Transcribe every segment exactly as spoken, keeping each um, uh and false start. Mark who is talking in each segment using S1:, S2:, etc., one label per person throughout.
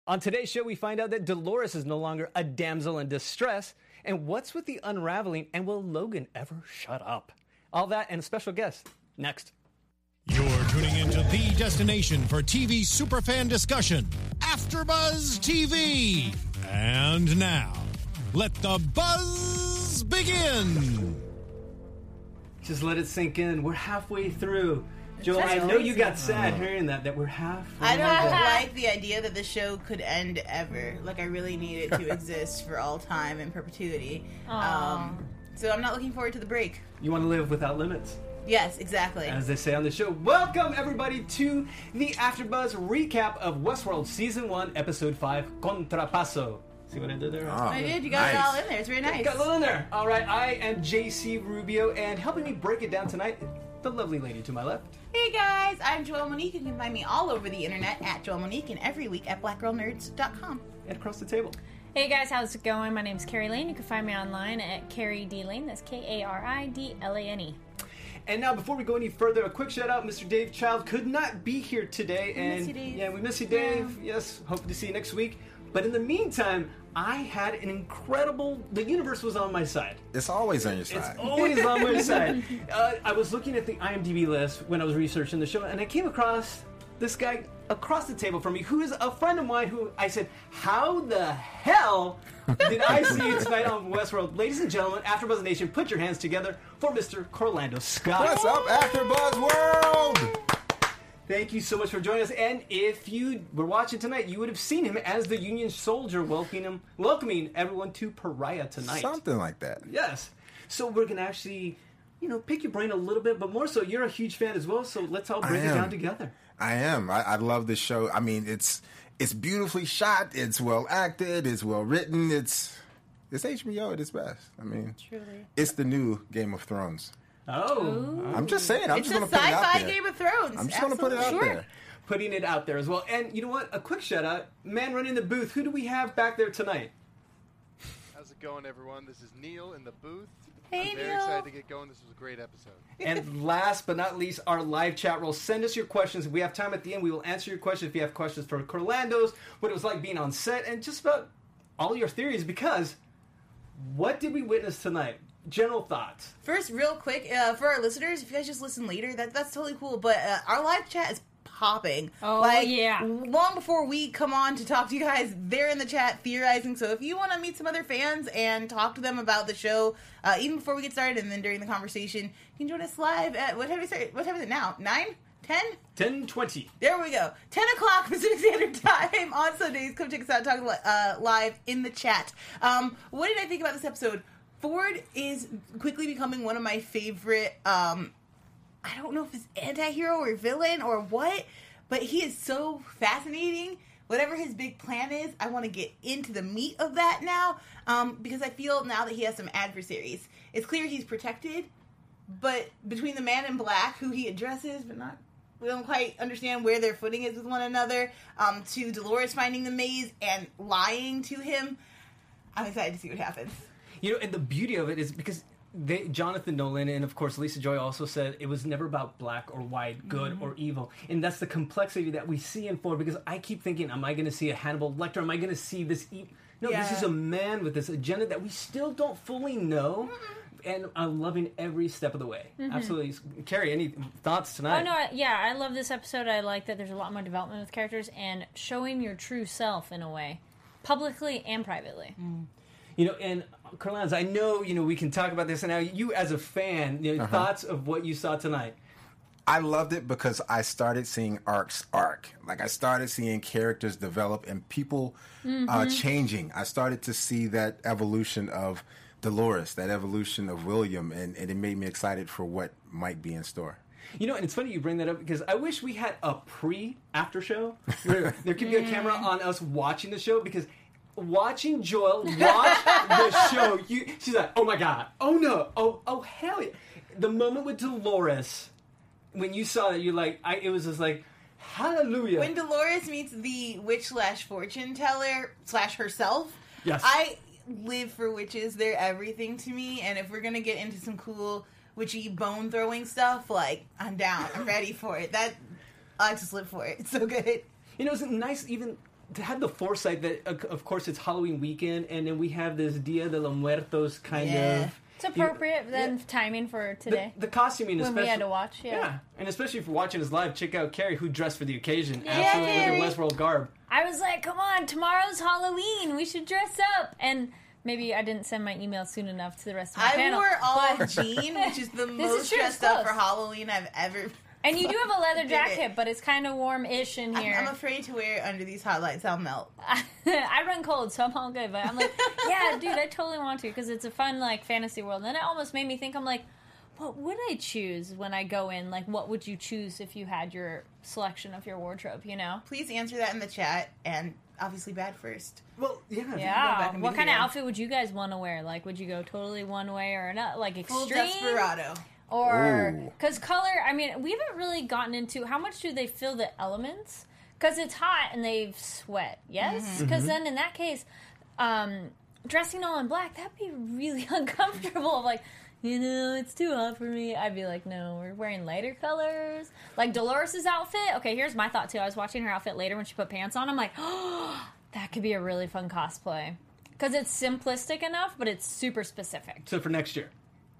S1: On today's show, we find out that Dolores is no longer a damsel in distress. And what's with the unraveling? And will Logan ever shut up? All that and a special guest next.
S2: You're tuning into the destination for T V superfan discussion, AfterBuzz T V. And now, let the buzz begin.
S1: Just let it sink in. We're halfway through. Joel, I know you got sad hearing that, that we're halfway.
S3: I don't like the idea that the show could end ever. Like, I really need it to exist for all time in perpetuity. Um, so I'm not looking forward to the break.
S1: You want to live without limits.
S3: Yes, exactly.
S1: As they say on the show, welcome everybody to the AfterBuzz recap of Westworld Season one, Episode five, Contrapaso. See what I did there?
S3: Oh, I did. You got nice. It all in there. It's very nice.
S1: Got it all in there. All right, I am J C Rubio, and helping me break it down tonight, the lovely lady to my left.
S3: Hey guys, I'm Joelle Monique. You can find me all over the internet at Joelle Monique and every week at black girl nerds dot com.
S1: And across the table.
S4: Hey guys, how's it going? My name's Carrie Lane. You can find me online at Carrie D Lane. That's K A R I D L A N E.
S1: And now, before we go any further, a quick shout out. Mister Dave Child could not be here today.
S3: We
S1: and
S3: miss you, Dave.
S1: Yeah, we miss you, Dave. Yeah. Yes, hope to see you next week. But in the meantime, I had an incredible... The universe was on my side.
S5: It's always on your side.
S1: It's always on my side. Uh, I was looking at the IMDb list when I was researching the show, and I came across this guy across the table from me who is a friend of mine who I said, how the hell did I see you tonight on Westworld? Ladies and gentlemen, AfterBuzz Nation, put your hands together for Mister Corlando Scott.
S5: What's up, AfterBuzz World?
S1: Thank you so much for joining us. And if you were watching tonight, you would have seen him as the Union soldier welcoming him, welcoming everyone to Pariah tonight.
S5: Something like that.
S1: Yes. So we're going to actually, you know, pick your brain a little bit, but more so, you're a huge fan as well, so let's all break it down together.
S5: I am. I, I love this show. I mean, it's it's beautifully shot. It's well acted. It's well written. It's it's H B O at its best. I mean,
S3: truly,
S5: it's the new Game of Thrones.
S1: Oh.
S3: Ooh.
S5: I'm just saying. I'm
S3: it's
S5: just going
S3: a
S5: to put it out
S3: sci-fi
S5: there.
S3: Game of Thrones.
S5: I'm just going to put it out
S3: sure.
S5: there.
S1: Putting it out there as well. And you know what? A quick shout out. Man running the booth. Who do we have back there tonight?
S6: How's it going, everyone? This is Neil in the booth.
S3: Hey,
S6: I'm very
S3: Neil.
S6: excited to get going. This was a great episode.
S1: And last but not least, our live chat roll. Send us your questions. If we have time at the end, we will answer your questions. If you have questions for Corlando's, what it was like being on set, and just about all your theories, because what did we witness tonight? General thoughts.
S3: First, real quick, uh, for our listeners, if you guys just listen later, that that's totally cool. But uh, our live chat is popping.
S4: Oh,
S3: like,
S4: yeah.
S3: Long before we come on to talk to you guys, they're in the chat theorizing. So if you want to meet some other fans and talk to them about the show, uh, even before we get started and then during the conversation, you can join us live at, what time is it, what time is it now? nine? ten?
S1: ten twenty.
S3: There we go. ten o'clock Pacific Standard Time on Sundays. Come check us out, talk uh, live in the chat. Um, what did I think about this episode? Ford is quickly becoming one of my favorite, um, I don't know if it's anti-hero or villain or what, but he is so fascinating. Whatever his big plan is, I want to get into the meat of that now, um, because I feel now that he has some adversaries. It's clear he's protected, but between the Man in Black, who he addresses, but not, we don't quite understand where their footing is with one another, um, to Dolores finding the maze and lying to him, I'm excited to see what happens.
S1: You know, and the beauty of it is because they, Jonathan Nolan and, of course, Lisa Joy also said it was never about black or white, good mm-hmm. or evil. And that's the complexity that we see in Ford, because I keep thinking, am I going to see a Hannibal Lecter? Am I going to see this... E-? No, yeah. This is a man with this agenda that we still don't fully know. Mm-hmm. And I'm loving every step of the way. Mm-hmm. Absolutely. Carrie, any thoughts tonight?
S4: Oh, no, yeah, I love this episode. I like that there's a lot more development with characters and showing your true self in a way, publicly and privately.
S1: Mm. You know, and Carlans, I know, you know, we can talk about this, and now you as a fan, you know, uh-huh. thoughts of what you saw tonight.
S5: I loved it because I started seeing arcs arc. Like, I started seeing characters develop and people mm-hmm. uh, changing. I started to see that evolution of Dolores, that evolution of William, and, and it made me excited for what might be in store.
S1: You know, and it's funny you bring that up, because I wish we had a pre-after show where there could be a camera on us watching the show, because watching Joel watch the show, you, she's like, oh my God, oh no, oh oh hell yeah. The moment with Dolores, when you saw that, you're like, I, it was just like, hallelujah.
S3: When Dolores meets the witch slash fortune teller slash herself,
S1: yes.
S3: I live for witches. They're everything to me, and if we're gonna get into some cool witchy bone throwing stuff, like, I'm down, I'm ready for it. That I just live for it. It's so good.
S1: You know, it's nice even to have the foresight that, uh, of course, it's Halloween weekend, and then we have this Dia de los Muertos kind
S3: Yeah.
S1: of.
S4: It's appropriate
S1: you know,
S4: then
S1: yeah.
S4: timing for
S1: The,
S4: today.
S1: the costuming,
S4: when
S1: especially
S4: we had to watch, yeah.
S1: yeah, and especially if you're watching this live, check out Carrie, who dressed for the occasion,
S4: Yeah,
S1: absolutely
S3: Carrie.
S1: with her Westworld garb.
S4: I was like, come on, tomorrow's Halloween. We should dress up. And maybe I didn't send my email soon enough to the rest of my
S3: I
S4: panel.
S3: wore all
S4: but-
S3: jean, which is the
S4: This is
S3: most
S4: true, it's
S3: dressed up
S4: close.
S3: for Halloween I've ever.
S4: And you do have a leather
S3: Did it.
S4: jacket, but it's kind of warm-ish in
S3: I'm,
S4: here.
S3: I'm afraid to wear it under these hot lights. I'll melt.
S4: I run cold, so I'm all good. But I'm like, yeah, dude, I totally want to because it's a fun like fantasy world. And then it almost made me think. I'm like, what would I choose when I go in? Like, what would you choose if you had your selection of your wardrobe? You know?
S3: Please answer that in the chat, and obviously bad first.
S1: Well, yeah, if you go back
S4: Yeah.
S1: and
S4: What
S1: meet
S4: kind of
S1: again.
S4: outfit would you guys want to wear? Like, would you go totally one way or another? Like
S3: Full
S4: extreme?
S3: desperado.
S4: Or
S5: Ooh.
S4: because color, I mean, we haven't really gotten into how much do they feel the elements? Because it's hot and they sweat, yes. Because then in that case, um, dressing all in black that'd be really uncomfortable. Like, you know, it's too hot for me. I'd be like, no, we're wearing lighter colors. Like Dolores's outfit. Okay, here's my thought too. I was watching her outfit later when she put pants on. I'm like, oh, that could be a really fun cosplay because it's simplistic enough, but it's super specific.
S1: So for next year.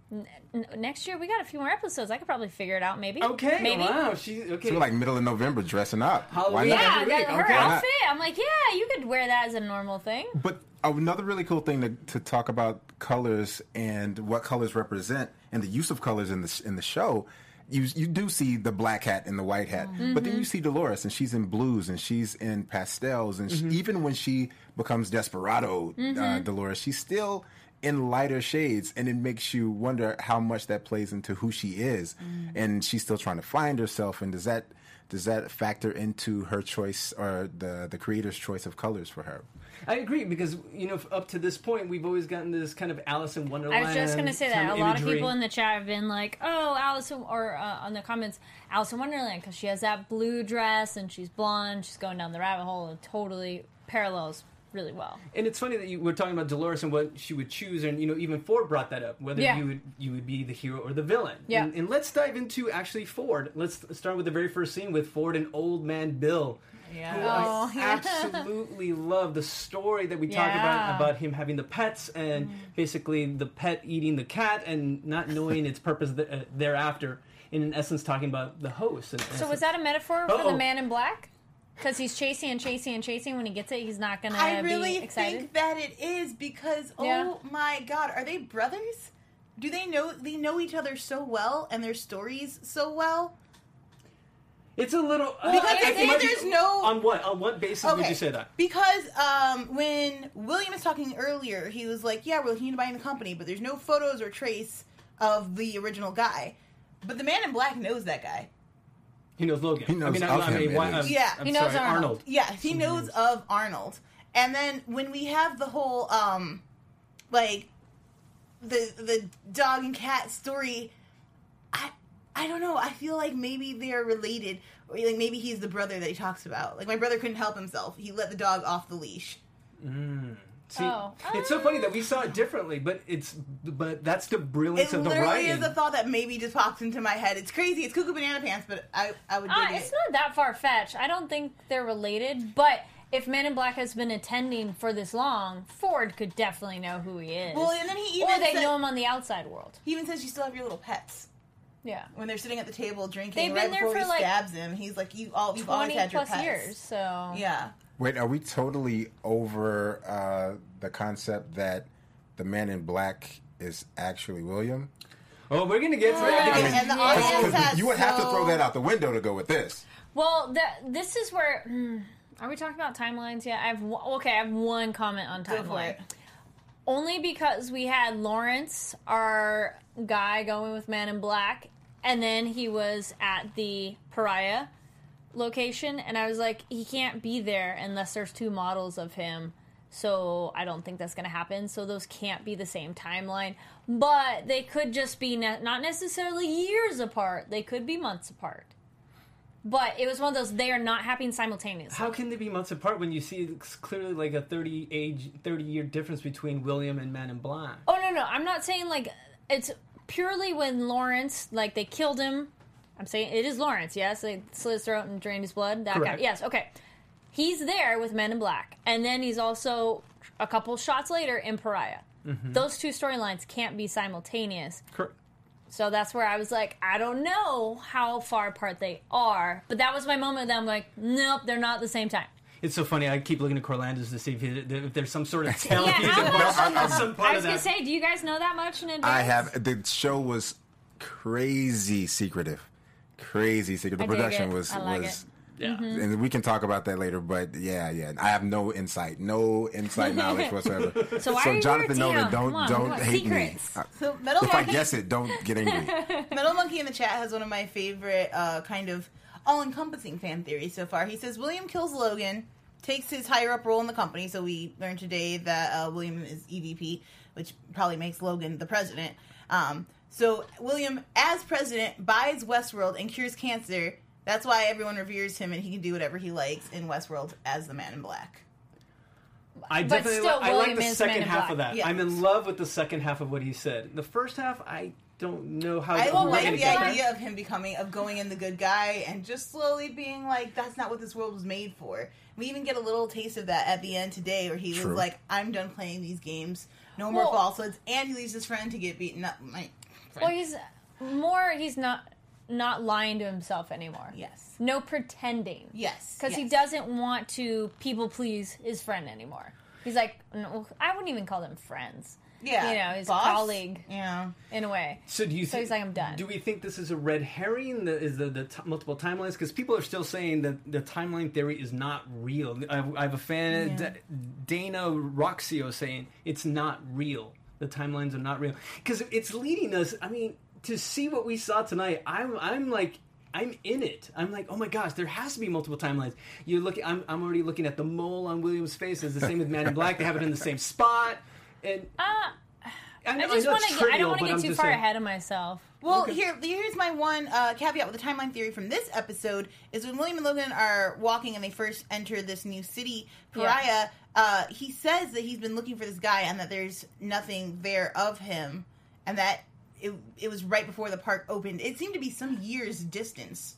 S4: N- next year we got a few more episodes. I could probably figure it out. Maybe.
S1: Okay.
S4: Maybe.
S1: Wow. She okay.
S5: So we're like middle of November dressing up.
S1: Halloween.
S5: Why not?
S4: Yeah,
S1: Every week,
S4: that, her
S1: okay.
S4: outfit. I'm like, yeah, you could wear that as a normal thing.
S5: But another really cool thing to, to talk about colors and what colors represent and the use of colors in the in the show. You you do see the black hat and the white hat,
S4: Mm-hmm.
S5: but then you see Dolores and she's in blues and she's in pastels and she, even when she becomes Desperado uh,
S4: Mm-hmm.
S5: Dolores, she's still in lighter shades, and it makes you wonder how much that plays into who she is,
S4: Mm.
S5: and she's still trying to find herself. And does that does that factor into her choice or the the creator's choice of colors for her?
S1: I agree because you know up to this point we've always gotten this kind of Alice in Wonderland.
S4: I was just gonna say that
S1: kind
S4: a lot of
S1: imagery.
S4: people in the chat have been like, "Oh, Alice," in- or uh, on the comments, "Alice in Wonderland," because she has that blue dress and she's blonde. She's going down the rabbit hole. It totally parallels really well.
S1: And it's funny that you were talking about Dolores and what she would choose, and you know even Ford brought that up, whether
S4: Yeah.
S1: you would you would be the hero or the villain.
S4: Yeah.
S1: And, and let's dive into actually Ford. Let's start with the very first scene with Ford and Old Man Bill.
S3: Yeah.
S1: Who
S4: Oh,
S1: I
S4: yeah.
S1: absolutely love the story that we talk
S4: Yeah.
S1: about about him having the pets and basically the pet eating the cat and not knowing its purpose th- uh, thereafter. And in essence, talking about the host. In
S4: So
S1: essence.
S4: was that a metaphor for
S1: Uh-oh.
S4: the Man in Black? Because he's chasing and chasing and chasing. When he gets it, he's not gonna
S3: I really
S4: be excited.
S3: think that it is because
S4: Yeah.
S3: oh my god, are they brothers? Do they know they know each other so well and their stories so well?
S1: It's a little uh,
S3: Because
S1: I-
S3: they
S1: I
S3: say
S1: might be-
S3: there's no-
S1: on what on what basis would you say that?
S3: Because um, when William was talking earlier, he was like, "Yeah, we're looking into buying the company, but there's no photos or trace of the original guy." But the Man in Black knows that guy.
S1: He knows Logan.
S5: He knows
S1: I mean,
S5: of
S1: I, I
S5: him,
S1: mean, why,
S5: at
S1: um,
S5: least.
S3: Yeah,
S1: I'm
S4: he knows
S1: sorry,
S4: Arnold.
S1: Arnold.
S3: Yeah, he knows of Arnold. And then when we have the whole um, like the the dog and cat story, I I don't know. I feel like maybe they're related, or like maybe he's the brother that he talks about. Like my brother couldn't help himself; he let the dog off the leash.
S1: See,
S4: Oh.
S1: it's so funny that we saw it differently, but it's but that's the brilliance
S3: It
S1: of the
S3: literally
S1: writing.
S3: is a thought that maybe just popped into my head. It's crazy. It's cuckoo banana pants, but I I would dig
S4: Uh,
S3: it.
S4: it's not that far fetched. I don't think they're related, but if Man in Black has been attending for this long, Ford could definitely know who he is.
S3: Well, and then he
S4: or
S3: even
S4: they
S3: said,
S4: know him on the outside world.
S3: he even says you still have your little pets.
S4: Yeah,
S3: When they're sitting at the table drinking,
S4: They've
S3: right
S4: been there
S3: before he
S4: for, like,
S3: stabs him, he's like, "You all, you've always
S4: twenty
S3: had your
S4: plus
S3: pets."
S4: years. So
S3: Yeah.
S5: Wait, are we totally over uh, the concept that the Man in Black is actually William?
S1: oh, we're gonna get to
S3: Yeah,
S1: that.
S3: and,
S1: because-
S3: and the
S4: Yeah.
S3: audience
S5: Because
S3: has
S5: you would have to
S3: so-
S5: throw that out the window to go with this.
S4: Well, the, this is where. Hmm, are we talking about timelines yet? I have one- okay. I have one comment on
S3: Go for
S4: timeline.
S3: it.
S4: Only because we had Lawrence, our guy, going with Man in Black, and then he was at the Pariah location, and I was like, he can't be there unless there's two models of him. So I don't think that's going to happen. So those can't be the same timeline. But they could just be ne- not necessarily years apart. They could be months apart. But it was one of those, they are not happening simultaneously.
S1: How can they be months apart when you see it's clearly like a thirty age, thirty year difference between William and Man in Black?
S4: Oh, no, no. I'm not saying, like, it's purely when Lawrence, like, they killed him. I'm saying it is Lawrence, yes? They slit his throat and drained his blood. That guy.
S1: Correct.
S4: Yes, okay. he's there with Men in Black, and then he's also a couple shots later in Pariah. Mm-hmm. Those two storylines can't be simultaneous.
S1: Correct.
S4: So that's where I was like, I don't know how far apart they are, but that was my moment that I'm like, nope, they're not at the same time.
S1: It's so funny. I keep looking at Corlandis to see if, he, if there's some sort of tell.
S4: Yeah, how much-
S1: some, some part
S4: I was
S1: of
S4: gonna
S1: that.
S4: say, do you guys know that much in advance?
S5: I have. The show was crazy secretive, crazy secretive. The
S4: I dig
S5: production
S4: it.
S5: was
S4: I like
S5: was.
S4: it.
S1: Yeah.
S5: And we can talk about that later, but yeah, yeah, I have no insight, no inside knowledge whatsoever.
S4: So why are you
S5: Jonathan
S4: here?
S5: Nolan,
S4: Damn,
S5: don't
S4: come on,
S5: don't
S4: come on.
S5: hate
S4: Secrets.
S5: me.
S3: So Metal
S5: If I
S3: Monkey,
S5: guess it, don't get angry.
S3: Metal Monkey in the chat has one of my favorite uh, kind of all-encompassing fan theories so far. He says William kills Logan, takes his higher-up role in the company. So we learned today that uh, William is E V P, which probably makes Logan the president. Um, so William, as president, buys Westworld and cures cancer. That's why everyone reveres him, and he can do whatever he likes in Westworld as the Man in Black.
S1: I
S4: But
S1: definitely
S4: still,
S1: I like
S4: William
S1: the
S4: is
S1: second
S4: Men in
S1: half
S4: Black.
S1: of that.
S3: Yeah.
S1: I'm in love with the second half of what he said. The first half, I don't know how.
S3: I
S1: we're
S3: don't
S1: gonna
S3: like the
S1: get there.
S3: idea of him becoming, of going in the good guy and just slowly being like, that's not what this world was made for. We even get a little taste of that at the end today where he
S5: True.
S3: was like, I'm done playing these games. No more
S4: Well-
S3: falsehoods. And he leaves his friend to get beaten up. My friend.
S4: Well, he's more, he's not not lying to himself anymore.
S3: Yes.
S4: No pretending.
S3: Yes.
S4: Because he
S3: yes.
S4: doesn't want to people please his friend anymore. He's like, no, I wouldn't even call them friends.
S3: Yeah.
S4: You know, his
S3: Boss?
S4: colleague,
S3: Yeah.
S4: in a way.
S1: So do you?
S4: So
S1: think,
S4: he's like, I'm done.
S1: Do we think this is a red herring? The, is the, the t- multiple timelines? Because people are still saying that the timeline theory is not real. I, I have a fan,
S3: Yeah.
S1: D- Dana Roxio, saying it's not real. The timelines are not real because it's leading us. I mean, to see what we saw tonight, I'm I'm like. I'm in it. I'm like, oh my gosh, there has to be multiple timelines. You look, I'm, I'm already looking at the mole on William's face. It's the same with Man in Black. They have it in the same spot, and
S4: Uh,
S1: I, know,
S4: I just
S1: know
S4: want
S1: it's
S4: to get, I
S1: trivial,
S4: don't want to
S1: but
S4: get
S1: I'm
S4: too
S1: just
S4: far
S1: saying-
S4: ahead of myself.
S3: Well,
S1: Okay.
S3: here, here's my one uh, caveat with the timeline theory from this episode is when William and Logan are walking and they first enter this new city, Pariah,
S4: Yeah.
S3: uh, he says that he's been looking for this guy and that there's nothing there of him and that it, it was right before the park opened. It seemed to be some years distance.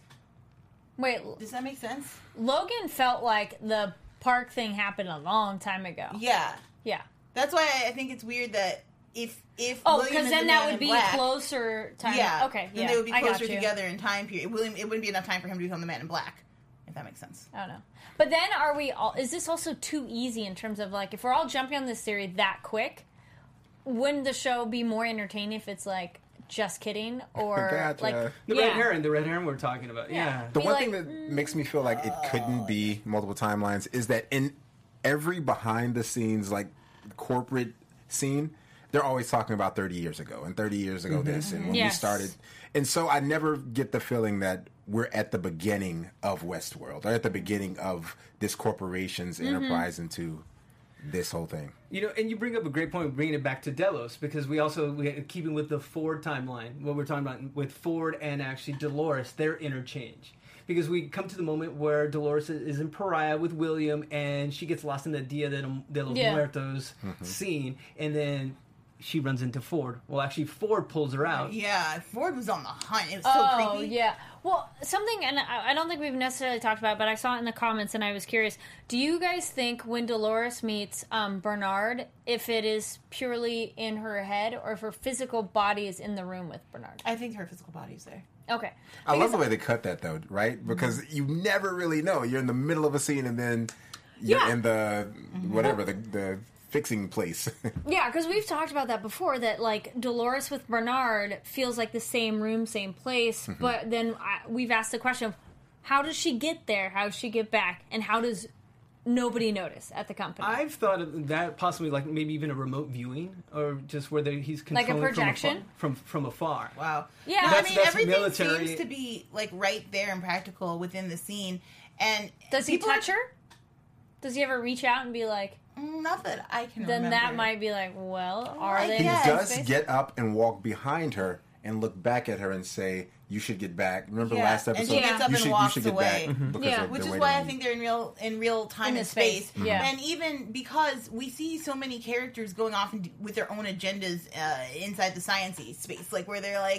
S4: Wait,
S3: Does that make sense?
S4: Logan felt like the park thing happened a long time ago.
S3: Yeah.
S4: Yeah.
S3: That's why I think it's weird that if if
S4: Oh,
S3: William
S4: because
S3: is
S4: then
S3: the
S4: that
S3: Man
S4: would
S3: in
S4: be
S3: Black,
S4: closer time.
S3: Yeah.
S4: Okay.
S3: Then
S4: Yeah.
S3: they would be
S4: I got
S3: closer
S4: you.
S3: together in time period. It wouldn't, it wouldn't be enough time for him to become the Man in Black, if that makes sense.
S4: I don't know. But then are we all, is this also too easy in terms of like, if we're all jumping on this theory that quick, wouldn't the show be more entertaining if it's like, just kidding? Or
S5: Gotcha.
S4: like,
S1: The
S4: yeah.
S1: red herring, the red herring we're talking about.
S4: Yeah.
S1: Yeah.
S5: The
S4: Be
S5: one
S4: like,
S5: thing that makes me feel like it couldn't be multiple timelines is that in every behind the scenes, like corporate scene, they're always talking about thirty years ago and thirty years ago this and when
S4: Yes.
S5: we started. And so I never get the feeling that we're at the beginning of Westworld or at the beginning of this corporation's enterprise into this whole thing.
S1: You know, and you bring up a great point, bringing it back to Delos, because we also, we, keeping with the Ford timeline, what we're talking about with Ford and actually Dolores, their interchange. Because we come to the moment where Dolores is in Pariah with William, and she gets lost in the Dia de, de los
S4: Yeah.
S1: Muertos scene, and then she runs into Ford. Well, actually, Ford pulls her out.
S3: Yeah, Ford was on the hunt. It was so
S4: Oh,
S3: creepy.
S4: yeah. Well, something, and I I don't think we've necessarily talked about it, but I saw it in the comments and I was curious. Do you guys think when Dolores meets um, Bernard, if it is purely in her head or if her physical body is in the room with Bernard?
S3: I think her physical body's there.
S4: Okay.
S5: I love
S4: Because-
S5: the way they cut that though, right? Because you never really know. You're in the middle of a scene and then you're
S4: Yeah.
S5: in the whatever the the fixing place.
S4: Yeah, because we've talked about that before, that, like, Dolores with Bernard feels like the same room, same place,
S5: Mm-hmm.
S4: but then I, we've asked the question of, how does she get there? How does she get back? And how does nobody notice at the company?
S1: I've thought of that possibly like maybe even a remote viewing, or just where they, he's
S4: Like a
S1: controlling
S4: projection?
S1: from afar, from, from afar.
S3: Wow.
S4: Yeah.
S3: No,
S1: That's-
S3: I mean,
S1: that's
S3: everything
S1: military.
S3: seems to be, like, right there and practical within the scene. And
S4: Does he
S3: people
S4: touch
S3: are-
S4: her? Does he ever reach out and be like,
S3: Mm, Not that I can
S4: then
S3: remember.
S4: that might be like, well, are
S3: I
S4: they
S5: He
S4: in the
S3: guess.
S4: same
S5: does
S4: space?
S5: get up and walk behind her and look back at her and say, "You should get back." Remember
S3: Yeah,
S5: last
S3: and
S5: episode?
S3: she gets up
S5: you
S3: and
S5: should,
S3: walks
S5: you should get
S3: away.
S5: back because
S4: Yeah.
S5: they're-
S3: Which
S5: they're
S3: is why
S5: waiting
S3: I
S5: on
S3: think
S5: you.
S3: they're in real in real time
S4: In
S3: and
S4: the space,
S3: space.
S4: yeah.
S3: And even because we see so many characters going off and with their own agendas uh, inside the sciencey space, like where they're like,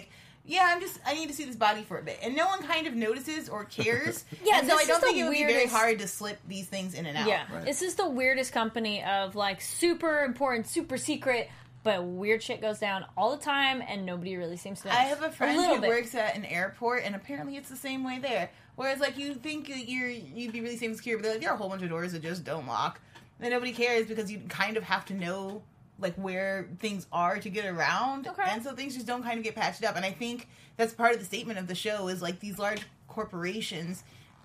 S3: yeah, I'm just, I need to see this body for a bit. And no one kind of notices or cares.
S4: Yeah,
S3: and so
S4: this
S3: I don't
S4: is the
S3: think it would be very
S4: weirdest-
S3: hard to slip these things in and out.
S4: Yeah,
S5: Right.
S4: this is the weirdest company of like super important, super secret, but weird shit goes down all the time, and nobody really seems to know.
S3: I have a friend
S4: little
S3: who
S4: bit.
S3: works at an airport, and apparently it's the same way there. Whereas, like, you think that you're, you'd be really safe and secure, but like, there are a whole bunch of doors that just don't lock. And nobody cares because you kind of have to know, like, where things are to get around.
S4: Okay.
S3: And so things just don't kind of get patched up. And I think that's part of the statement of the show is, like, these large corporations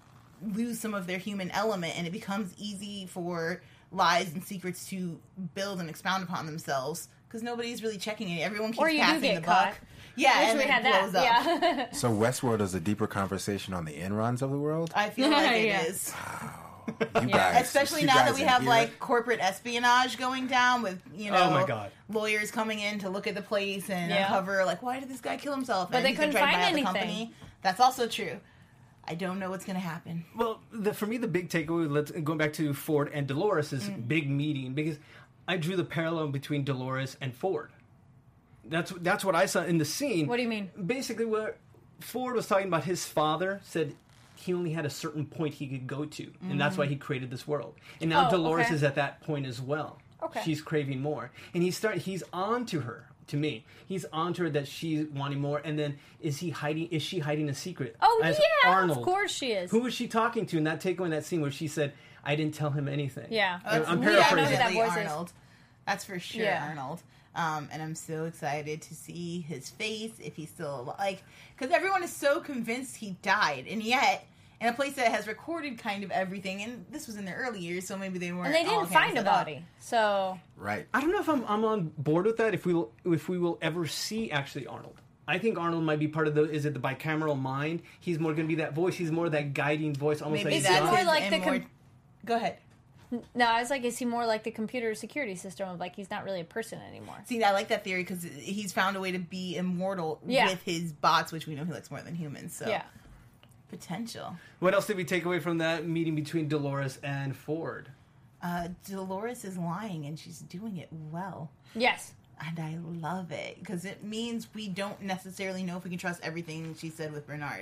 S3: lose some of their human element, and it becomes easy for lies and secrets to build and expound upon themselves because nobody's really checking it. Everyone keeps
S4: Or you do
S3: passing
S4: get
S3: the
S4: caught.
S3: buck. Yeah,
S4: Wish
S3: and
S4: we
S3: it
S4: had
S3: blows
S4: that.
S3: up.
S4: Yeah.
S5: So Westworld is a deeper conversation on the Enrons of the world.
S3: I feel like it
S4: Yeah.
S3: is.
S5: You guys,
S3: Especially
S5: you
S3: now that
S5: guys
S3: we
S5: in
S3: have
S5: here.
S3: like corporate espionage going down with, you know,
S1: Oh my God.
S3: lawyers coming in to look at the place and
S4: Yeah.
S3: uncover like, why did this guy kill himself?
S4: But
S3: and
S4: they
S3: he's gonna
S4: couldn't
S3: try to buy
S4: find
S3: out the
S4: anything.
S3: company. That's also true. I don't know what's going to happen.
S1: Well, the, for me, the big takeaway, let's, going back to Ford and Dolores, is
S3: Mm.
S1: big meeting, because I drew the parallel between Dolores and Ford. That's that's what I saw in the scene.
S4: What do you mean?
S1: Basically, where Ford was talking about his father said he only had a certain point he could go to, and that's why he created this world. And now
S4: Oh,
S1: Dolores
S4: okay.
S1: is at that point as well.
S4: Okay.
S1: She's craving more, and he start he's on to her. To me, he's on to her that she's wanting more. And then, is he hiding? Is she hiding a secret?
S4: Oh
S1: As
S4: yeah,
S1: Arnold.
S4: of course she is.
S1: Who was she talking to in that takeaway in that scene where she said, "I didn't tell him anything"?
S4: Yeah.
S3: That's
S1: I'm
S4: Yeah, I know who
S1: paraphrasing.
S4: that
S3: definitely
S4: voice is.
S3: Arnold. That's for sure
S4: Yeah.
S3: Arnold. Um, and I'm so excited to see his face if he's still alive. Like, because everyone is so convinced he died, and yet in a place that has recorded kind of everything, and this was in the early years, so maybe they weren't.
S4: And they
S3: all
S4: didn't
S3: hands
S4: find a
S3: set up.
S4: body, so
S5: Right.
S1: I don't know if I'm I'm on board with that. If we will if we will ever see actually Arnold. I think Arnold might be part of the. Is it the bicameral mind? He's more going to be that voice. He's more that guiding voice, almost
S3: Maybe
S1: like
S3: that's
S1: God.
S4: more
S3: his
S4: like
S3: and
S4: the
S3: more-
S4: com-
S3: Go ahead.
S4: no, I was like, is he more like the computer security system of like he's not really a person anymore?
S3: See, I like that theory because he's found a way to be immortal
S4: Yeah.
S3: with his bots, which we know he likes more than humans. So
S4: Yeah.
S3: potential.
S1: What else did we take away from that meeting between Dolores and Ford?
S3: Uh, Dolores is lying, and she's doing it well.
S4: Yes.
S3: And I love it because it means we don't necessarily know if we can trust everything she said with Bernard.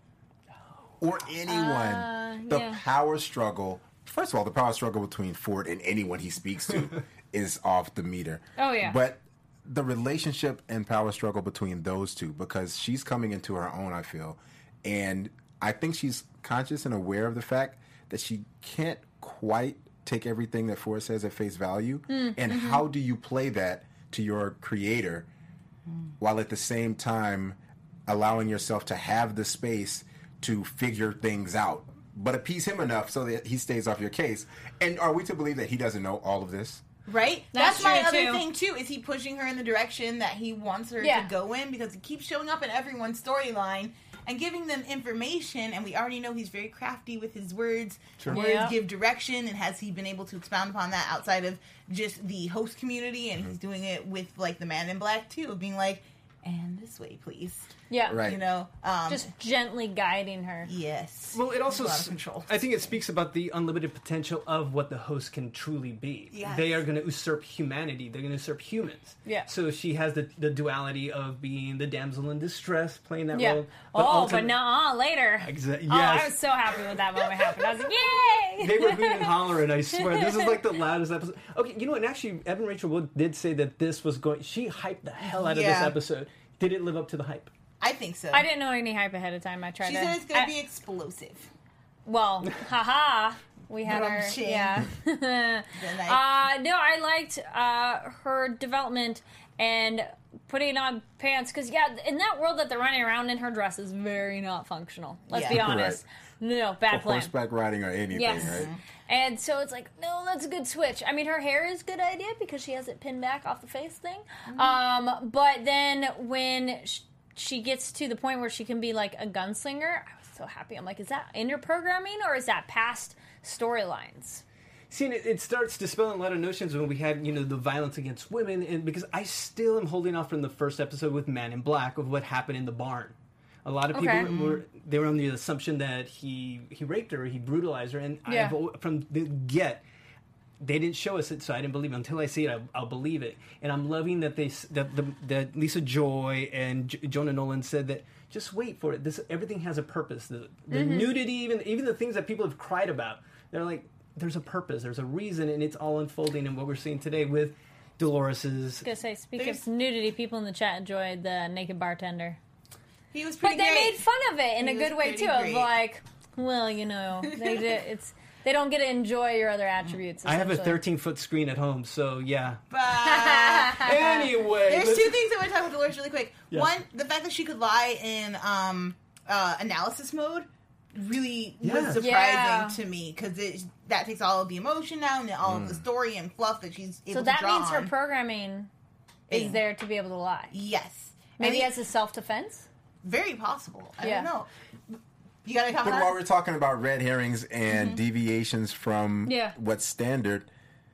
S5: Or anyone.
S4: Uh,
S5: the
S4: yeah.
S5: power struggle. First of all, the power struggle between Ford and anyone he speaks to is off the meter.
S4: Oh, yeah.
S5: But the relationship and power struggle between those two, because she's coming into her own, I feel. And I think she's conscious and aware of the fact that she can't quite take everything that Ford says at face value.
S4: Mm,
S5: and
S4: mm-hmm.
S5: how do you play that to your creator while at the same time allowing yourself to have the space to figure things out, but appease him enough so that he stays off your case? And are we to believe that he doesn't know all of this?
S3: Right?
S4: That's
S3: That's, my
S4: true,
S3: other
S4: too.
S3: thing, too. Is he pushing her in the direction that he wants her
S4: Yeah.
S3: to go in? Because he keeps showing up in everyone's storyline and giving them information, and we already know he's very crafty with his words.
S5: Sure.
S3: Words
S4: Yeah.
S3: give direction, and has he been able to expound upon that outside of just the host community? And he's doing it with, like, the Man in Black, too, of being like, and this way, please.
S4: Yeah.
S5: Right.
S3: You know? Um,
S4: Just gently guiding her.
S3: yes.
S1: Well, it also
S3: A lot of
S1: s-
S3: control.
S1: I think it speaks about the unlimited potential of what the host can truly be.
S3: Yes.
S1: They are going to usurp humanity. They're going to usurp humans.
S4: Yeah.
S1: So she has the, the duality of being the damsel in distress, playing that
S4: Yeah.
S1: role.
S4: Oh,
S1: ultimate-
S4: but no, later.
S1: Exa-
S4: Oh, I
S1: yes.
S4: was so happy when that moment happened. I was like, yay!
S1: They were hooting and hollering. I swear, this is like the loudest episode. Okay, you know, and actually, Evan Rachel Wood did say that this was going. She hyped the hell out of this
S3: Yeah.
S1: episode. Did it live up to the hype?
S3: I think so.
S4: I didn't know any hype ahead of time. I tried
S3: She
S4: to.
S3: said it's going
S4: I-
S3: to be explosive.
S4: Well, haha. We had our
S3: Brum-ching.
S4: yeah.
S3: Then I-
S4: uh, no, I liked uh, her development and putting on pants because yeah, in that world that they're running around in, her dress is very not functional. Let's
S3: Yeah.
S4: be honest. No, bad
S5: Or
S4: plan.
S5: horseback riding or anything,
S4: Yes.
S5: right?
S4: And so it's like, no, that's a good switch. I mean, her hair is a good idea because she has it pinned back off the face thing. Um, but then when sh- she gets to the point where she can be like a gunslinger, I was so happy. I'm like, is that in your programming or is that past storylines?
S1: See, and it, it starts dispelling a lot of notions when we had, you know, the violence against women, and because I still am holding off from the first episode with Man in Black of what happened in the barn. A lot of people
S4: Okay.
S1: were they were on the assumption that he he raped her, he brutalized her, and
S4: Yeah.
S1: I've, al- from the get, they didn't show us it, so I didn't believe it. Until I see it, I, I'll believe it. And I'm loving that they s- that the that Lisa Joy and J- Jonah Nolan said that just wait for it. This everything has a purpose. The, the
S4: Mm-hmm.
S1: nudity, even even the things that people have cried about, they're like, there's a purpose, there's a reason, and it's all unfolding in what we're seeing today with Dolores's.
S4: I was gonna say, speaking
S3: There's-
S4: of nudity, people in the chat enjoyed the naked bartender,
S3: He was
S4: but
S3: pretty
S4: they
S3: great.
S4: made fun of it in
S3: He
S4: a
S3: was
S4: good way
S3: pretty
S4: too. Of
S3: great.
S4: like, well, you know, they did, it's they don't get to enjoy your other attributes.
S1: I have a
S4: essentially.
S1: thirteen foot screen at home, so yeah.
S3: Bah.
S1: Anyway,
S3: There's
S1: let's-
S3: two things I want to talk about Dolores really quick.
S1: Yes.
S3: One, the fact that she could lie in um, uh, analysis mode really
S1: Yeah.
S3: was surprising
S4: Yeah.
S3: to me because that takes all of the emotion out and all of the story and fluff that she's able
S4: So that
S3: to draw
S4: means her
S3: on.
S4: programming is
S3: Thing.
S4: there to be able to lie.
S3: Yes.
S4: Maybe
S3: And
S4: as a self defense.
S3: very possible. I
S4: Yeah.
S3: don't know. You got to
S5: But
S3: comment
S5: while
S3: on
S5: we're talking about red herrings and deviations from
S4: Yeah.
S5: what's standard,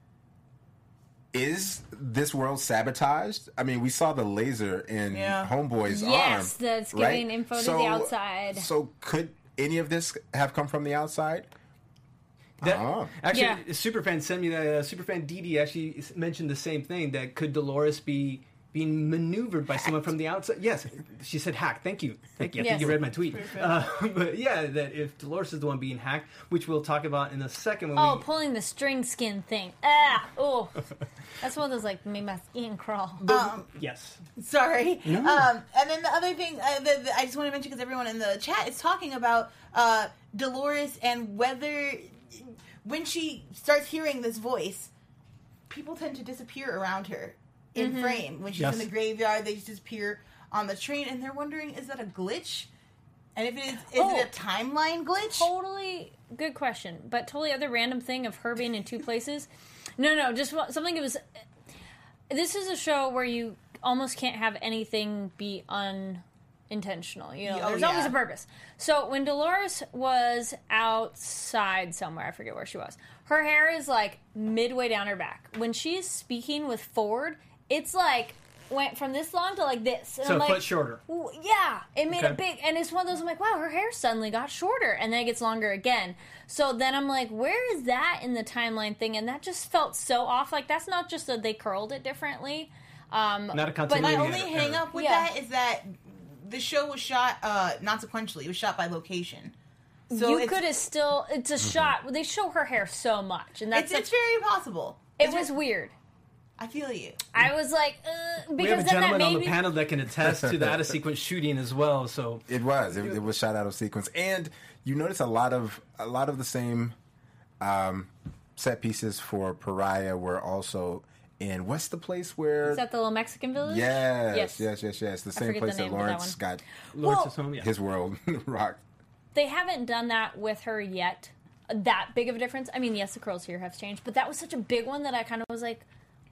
S5: is this world sabotaged? I mean, we saw the laser in
S3: Yeah.
S5: Homeboy's arm.
S4: Yes, that's
S5: right?
S4: giving info to
S5: So-
S4: the outside.
S5: So could any of this have come from the outside?
S1: That,
S5: Oh.
S1: Actually,
S4: Yeah.
S1: a superfan sent me that. Uh, superfan Didi actually s- mentioned the same thing. That could Dolores be being maneuvered by someone from the outside? Yes, she said hacked. Thank you, thank you. I
S4: Yes.
S1: think you read my tweet. Uh, but yeah, that if Dolores is the one being hacked, which we'll talk about in a second. When
S4: Oh,
S1: we,
S4: pulling the string skin thing. Ah, oh, that's one of those like made my skin crawl.
S3: um,
S1: yes,
S3: Sorry. Um, and then the other thing uh, that, that I just want to mention because everyone in the chat is talking about uh, Dolores and whether when she starts hearing this voice, people tend to disappear around her in frame. When she's
S1: Yes.
S3: in the graveyard, they just disappear on the train, and they're wondering, is that a glitch? And if it is, is
S4: Oh.
S3: it a timeline glitch?
S4: Totally good question, but totally other random thing of her being in two places. No, no, just wa- something that was. This is a show where you almost can't have anything be unintentional. You know,
S3: Oh,
S4: there's always
S3: yeah.
S4: a purpose. So when Dolores was outside somewhere, I forget where she was. Her hair is like midway down her back. When she's speaking with Ford, it's like went from this long to like this. And
S1: so
S4: I'm
S1: a
S4: like,
S1: foot shorter.
S4: Ooh, yeah, it made
S1: Okay.
S4: it big, and it's one of those. I'm like, wow, her hair suddenly got shorter, and then it gets longer again. So then I'm like, where is that in the timeline thing? And that just felt so off. Like that's not just that they curled it differently. Um,
S1: Not a
S4: but
S1: continuity.
S3: My
S1: Yeah,
S3: only
S1: yeah.
S3: hang up with
S4: Yeah.
S3: that is that the show was shot uh, not sequentially. It was shot by location. So
S4: you
S3: it's,
S4: could have still. It's a
S1: Mm-hmm.
S4: shot. They show her hair so much, and that's
S3: It's, it's
S4: such,
S3: very possible.
S4: it
S3: It's
S4: was
S3: ver-
S4: weird.
S3: I feel you.
S4: I was like, uh,
S1: We have
S4: because
S1: a
S4: then that
S1: gentleman
S4: made
S1: on the
S4: me.
S1: panel that can attest to the out of sequence shooting as well. So
S5: It was. It, it was shot out of sequence, and you notice a lot of a lot of the same um, set pieces for Pariah were also in. What's the place where?
S4: Is that the little Mexican village?
S5: Yes,
S4: Yes.
S5: yes, yes, yes. The same
S4: forget
S5: place
S4: the
S5: that
S4: name of that
S5: Lawrence
S4: one.
S5: got
S1: Lawrence's
S4: Well-
S1: home. Yeah.
S5: his world rocked.
S4: They haven't done that with her yet. That big of a difference. I mean, yes, the curls here have changed, but that was such a big one that I kind of was like,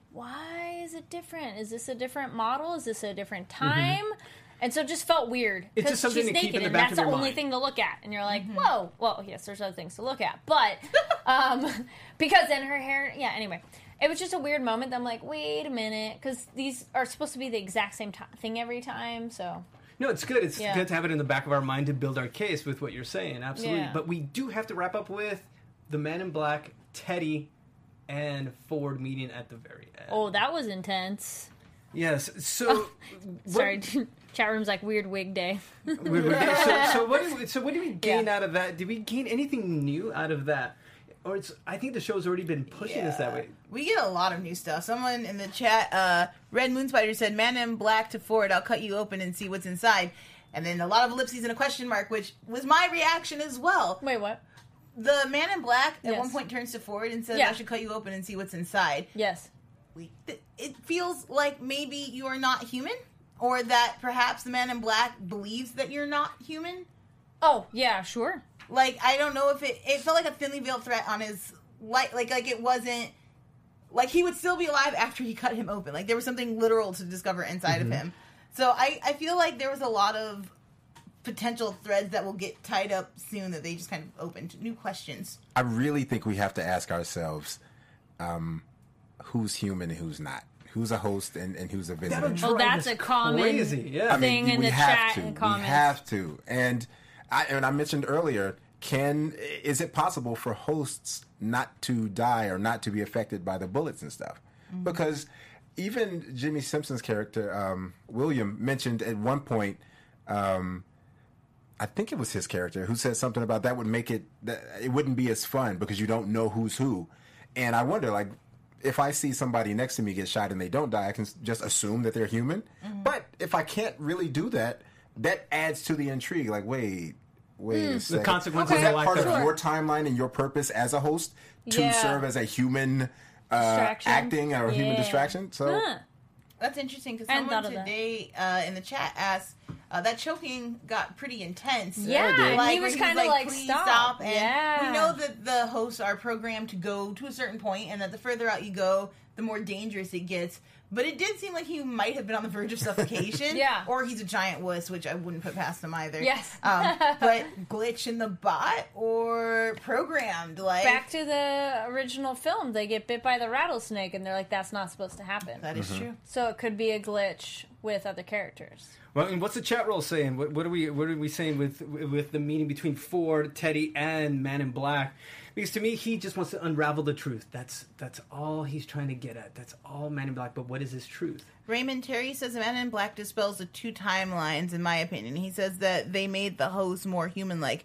S4: why is it different? Is this a different model? Is this a different time? And so it just felt weird.
S1: Mm-hmm. It's
S4: Because
S1: just something
S4: she's
S1: to keep
S4: naked,
S1: in the
S4: and
S1: back
S4: that's
S1: of
S4: the
S1: your
S4: only
S1: mind.
S4: thing to look at. And you're like, whoa, well, yes, there's other things to look at. But, um, because then her hair, yeah, anyway. It was just a weird moment. That I'm like, wait a minute, because these are supposed to be the exact same ti thing every time, so.
S1: No, it's good. It's
S4: Yeah.
S1: good to have it in the back of our mind to build our case with what you're saying. Absolutely.
S4: Yeah.
S1: But we do have to wrap up with the Man in Black, Teddy, and Ford meeting at the very end.
S4: Oh, that was intense.
S1: Yes. So, what-
S4: Sorry, chat room's like weird wig day.
S1: we- we- so, so what do we, so what do we gain
S4: Yeah.
S1: out of that? Did we gain anything new out of that? Or it's I think the show's already been pushing us that way.
S3: We get a lot of new stuff. Someone in the chat, uh, Red Moon Spider said, "Man in Black to Ford, I'll cut you open and see what's inside." And then a lot of ellipses and a question mark, which was my reaction as well.
S4: Wait, what?
S3: The Man in Black at
S4: Yes.
S3: one point turns to Ford and says,
S4: Yeah.
S3: "I should cut you open and see what's inside."
S4: Yes.
S3: We, th- it feels like maybe you are not human, or that perhaps the Man in Black believes that you're not human.
S4: Oh, yeah, sure.
S3: Like, I don't know if it it felt like a thinly veiled threat on his like like like it wasn't like he would still be alive after he cut him open. Like there was something literal to discover inside
S1: Mm-hmm.
S3: of him. So I I feel like there was a lot of potential threads that will get tied up soon that they just kind of opened new questions.
S5: I really think we have to ask ourselves, um, who's human and who's not. Who's a host and, and who's a visitor.
S1: That'll
S4: Oh,
S1: drive
S4: that's
S1: us
S4: a common
S1: crazy. Yeah.
S5: I mean,
S4: thing in
S5: we
S4: the
S5: have
S4: chat
S5: to.
S4: and
S5: We
S4: comments.
S5: have to. And I and I mentioned earlier, can is it possible for hosts not to die or not to be affected by the bullets and stuff? Mm-hmm. Because even Jimmy Simpson's character, um, William, mentioned at one point, um, I think it was his character, who said something about that would make it, that it wouldn't be as fun because you don't know who's who. And I wonder, like, if I see somebody next to me get shot and they don't die, I can just assume that they're human. Mm-hmm. But if I can't really do that, that adds to the intrigue. Like, wait, wait mm. a second.
S1: The consequences
S5: okay. Is that part
S1: sure.
S5: of your timeline and your purpose as a host to
S4: yeah.
S5: serve as a human uh, acting or
S4: yeah.
S5: human distraction? So
S4: huh.
S3: That's interesting because someone today uh, in the chat asked, uh, that choking got pretty intense.
S4: Yeah,
S3: like,
S4: he was kind
S3: like,
S4: of like,
S3: please
S4: stop.
S3: stop. And
S4: yeah.
S3: we know that the hosts are programmed to go to a certain point, and that the further out you go, the more dangerous it gets. But it did seem like he might have been on the verge of suffocation.
S4: yeah.
S3: Or he's a giant wuss, which I wouldn't put past him either.
S4: Yes.
S3: um, but glitch in the bot or programmed? Like
S4: Back to the original film, they get bit by the rattlesnake, and they're like, that's not supposed to happen.
S3: That is mm-hmm. true.
S4: So it could be a glitch with other characters.
S1: Well, and what's the chat roll saying? What, what are we what are we saying with with the meeting between Ford, Teddy, and Man in Black? Because to me, he just wants to unravel the truth. That's that's all he's trying to get at. That's all Man in Black. But what is his truth?
S3: Raymond Terry says Man in Black dispels the two timelines, in my opinion. He says that they made the host more human-like.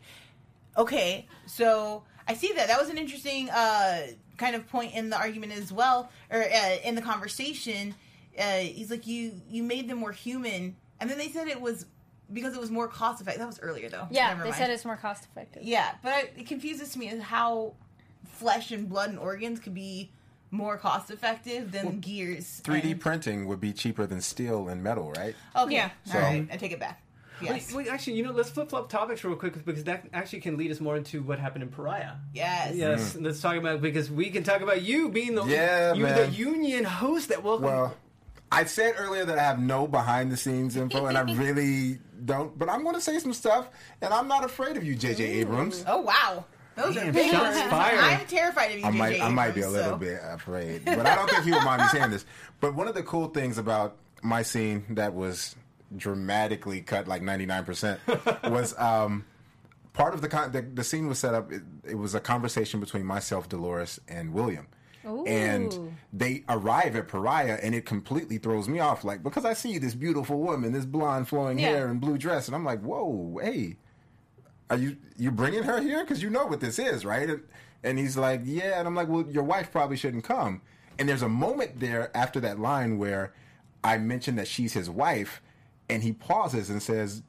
S3: Okay, so I see that. That was an interesting uh, kind of point in the argument as well, or uh, in the conversation. Uh, he's like, you, you made them more human. And then they said it was because it was more cost effective. That was earlier, though.
S4: Yeah,
S3: Never
S4: they
S3: mind.
S4: said it's more cost effective.
S3: Yeah, but I, it confuses me as how flesh and blood and organs could be more cost effective than well, gears.
S5: three D
S3: and...
S5: printing would be cheaper than steel and metal, right?
S3: Okay,
S4: yeah.
S3: all so, right, I take it back. Yes.
S1: Wait, wait, actually, you know, let's flip flop topics real quick because that actually can lead us more into what happened in Pariah.
S3: Yes.
S1: Yes. Mm. Let's talk about because we can talk about you being the
S5: yeah,
S1: you
S5: man.
S1: the union host that welcome.
S5: Well, I said earlier that I have no behind the scenes info, and I really don't. But I'm going to say some stuff, and I'm not afraid of you, J J Abrams.
S3: Oh wow, those
S1: Damn,
S3: are big
S1: shots
S3: words.
S1: fired.
S3: I'm terrified of you,
S5: I
S3: J J
S5: might,
S3: Abrams.
S5: I might be a little
S3: so.
S5: bit afraid, but I don't think he would mind me saying this. But one of the cool things about my scene that was dramatically cut, like ninety-nine percent, was um, part of the, con- the the scene was set up. It, it was a conversation between myself, Dolores, and William.
S4: Ooh.
S5: And they arrive at Pariah, and it completely throws me off. Like, because I see this beautiful woman, this blonde flowing
S4: yeah.
S5: hair and blue dress, and I'm like, whoa, hey, are you you bringing her here? Because you know what this is, right? And, and he's like, yeah. And I'm like, well, your wife probably shouldn't come. And there's a moment there after that line where I mentioned that she's his wife, and he pauses and says,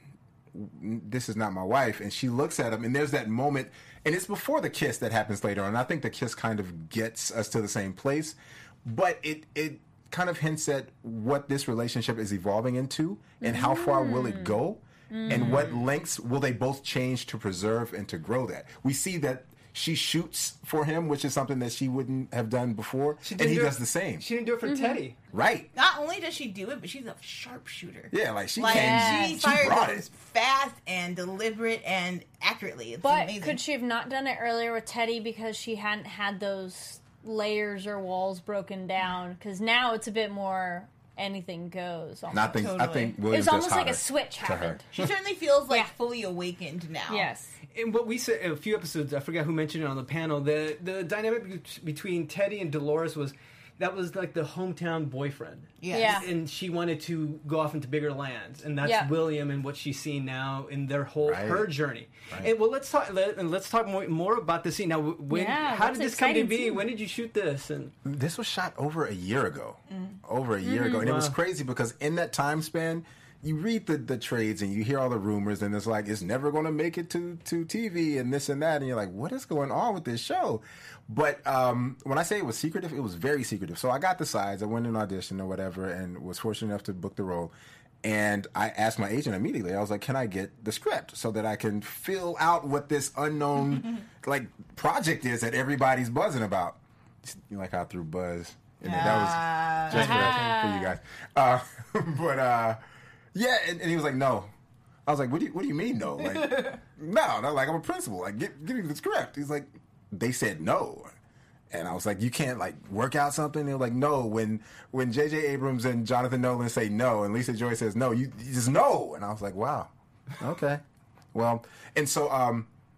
S5: this is not my wife. And she looks at him, and there's that moment. And it's before the kiss that happens later on. I think the kiss kind of gets us to the same place. But it it kind of hints at what this relationship is evolving into and how far will it go mm. and what lengths will they both change to preserve and to grow that. We see that she shoots for him, which is something that she wouldn't have done before, and he do does
S1: it,
S5: the same.
S1: She didn't do it for mm-hmm. Teddy.
S5: Right.
S3: Not only does she do it, but she's a sharpshooter.
S5: Yeah, like she
S3: like,
S5: came,
S3: yeah.
S5: she,
S3: she
S5: she
S3: fires
S5: brought
S3: those
S5: it.
S3: fast and deliberate and accurately. It's
S4: but
S3: amazing.
S4: Could she have not done it earlier with Teddy because she hadn't had those layers or walls broken down? Because now it's a bit more anything goes.
S5: And I think,
S3: totally.
S5: I think William's
S4: it's almost
S5: just
S4: like a switch happened.
S3: She certainly feels like
S4: yeah.
S3: fully awakened now.
S4: Yes.
S1: And what we said a few episodes, I forgot who mentioned it on the panel. The the dynamic between Teddy and Dolores was that was like the hometown boyfriend.
S3: Yes.
S4: Yeah.
S1: And she wanted to go off into bigger lands, and that's
S4: yeah.
S1: William and what she's seeing now in their whole
S5: right.
S1: her journey.
S5: Right.
S1: And well, let's talk. Let, and let's talk more, more about the scene now. When
S4: yeah,
S1: how did this come to be?
S4: Scene.
S1: When did you shoot this? And
S5: this was shot over a year ago. Mm. Over a year
S4: mm-hmm.
S5: ago, and
S1: wow.
S5: it was crazy because in that time span, you read the, the trades and you hear all the rumors, and it's like it's never going to make it to, to T V and this and that, and you're like, what is going on with this show? But um, when I say it was secretive, it was very secretive. So I got the sides, I went in audition or whatever, and was fortunate enough to book the role. And I asked my agent immediately. I was like, can I get the script so that I can fill out what this unknown like project is that everybody's buzzing about? You like how I threw buzz? And that was just for, for you guys. Uh, but uh, yeah, and, and he was like, no. I was like, what do you, what do you mean no? Like, no, no, like I'm a principal. Like, get, give me the script. He's like, they said no. And I was like, you can't like work out something? They're like, no. When when J J Abrams and Jonathan Nolan say no, and Lisa Joy says no, you, you just no. And I was like, wow, okay, well. And so um,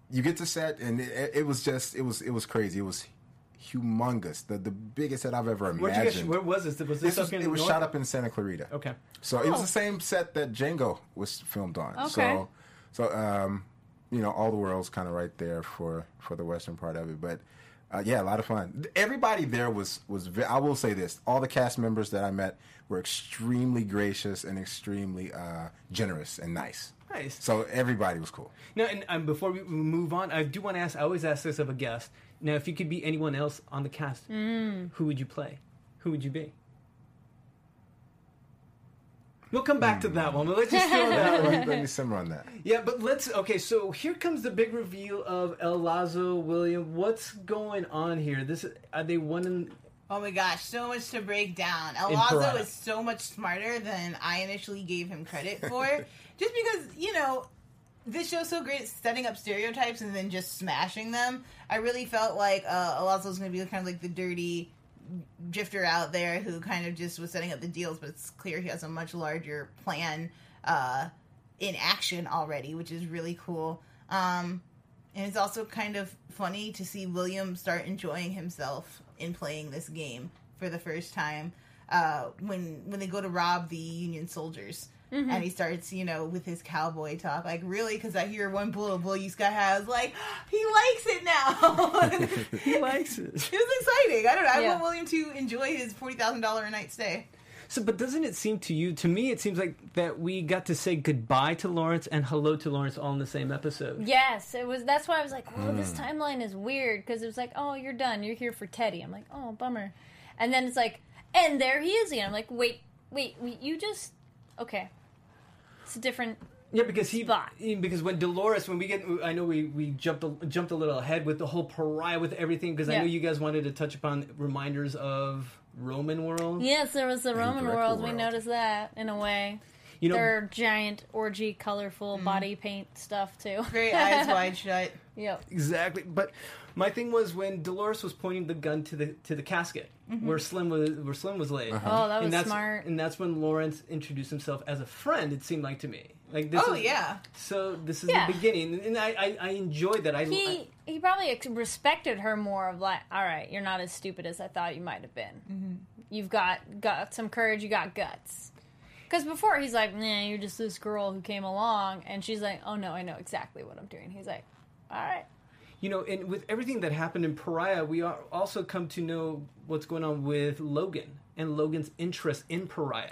S5: you get to set, and it, it was just it was it was crazy. It was humongous, the the biggest set I've ever
S1: Where'd you
S5: imagined.
S1: get, where was this? Was this,
S5: This
S1: up
S5: was,
S1: in
S5: it was
S1: North?
S5: shot up in Santa Clarita.
S1: Okay.
S5: So it was
S4: Oh.
S5: the same set that Django was filmed on.
S4: Okay.
S5: So, so um, you know, all the world's kind of right there for, for the western part of it. But uh, yeah, a lot of fun. Everybody there was was. ve- I will say this: all the cast members that I met were extremely gracious and extremely uh, generous and nice.
S1: Nice.
S5: So everybody was cool.
S1: Now, and um, before we move on, I do want to ask. I always ask this of a guest. Now, if you could be anyone else on the cast, who would you play? Who would you be? We'll come back to that one, but let's just throw that
S5: Let
S1: one.
S5: me, let me simmer on that.
S1: Yeah, but let's. Okay, so here comes the big reveal of El Lazo William. What's going on here? This are they winning?
S3: Oh my gosh, so much to break down. El
S1: In
S3: Lazo
S1: Pariah.
S3: is so much smarter than I initially gave him credit for. Just because, you know, this show's so great at setting up stereotypes and then just smashing them. I really felt like uh, El Lazo's going to be kind of like the dirty drifter out there who kind of just was setting up the deals, but it's clear he has a much larger plan uh, in action already, which is really cool. Um, and it's also kind of funny to see William start enjoying himself in playing this game for the first time uh, when when they go to rob the Union soldiers.
S4: Mm-hmm.
S3: And he starts, you know, with his cowboy talk. Like, really? Because I hear one bullet bull you guy has, like, he likes it now.
S1: He likes it.
S3: It was exciting. I don't know. I
S4: Yeah.
S3: want William to enjoy his forty thousand dollars a night stay.
S1: So, but doesn't it seem to you? To me, it seems like that we got to say goodbye to Lawrence and hello to Lawrence all in the same episode.
S4: Yes, it was. That's why I was like, "Oh, this timeline is weird," because it was like, "Oh, you're done. You're here for Teddy." I'm like, "Oh, bummer," and then it's like, "And there he is again." I'm like, "Wait, wait, wait you just okay." It's a different.
S1: Yeah, because he
S4: Spot.
S1: because when Dolores, when we get, I know we, we jumped a, jumped a little ahead with the whole pariah with everything because I
S4: Yeah.
S1: know you guys wanted to touch upon reminders of Roman world.
S4: Yes, there was the Roman
S5: Greco
S4: world. We
S5: world.
S4: noticed that in a way.
S1: You know,
S4: Their giant orgy, colorful body paint stuff too.
S3: Great eyes wide shut.
S4: Yep.
S1: exactly. But my thing was when Dolores was pointing the gun to the to the casket where Slim was where Slim was laid.
S4: Oh, that was
S1: and that's,
S4: smart.
S1: And that's when Lawrence introduced himself as a friend. It seemed like to me, like this.
S3: Oh,
S1: is,
S3: yeah.
S1: So this is
S4: Yeah.
S1: the beginning, and I I, I enjoyed that. I, I
S4: He he probably ex- respected her more of like, all right, you're not as stupid as I thought you might have been.
S3: Mm-hmm.
S4: You've got got some courage. You got guts. Because before he's like, nah, you're just this girl who came along, and she's like, oh no, I know exactly what I'm doing. He's like, all right.
S1: You know, and with everything that happened in Pariah, we are also come to know what's going on with Logan and Logan's interest in Pariah.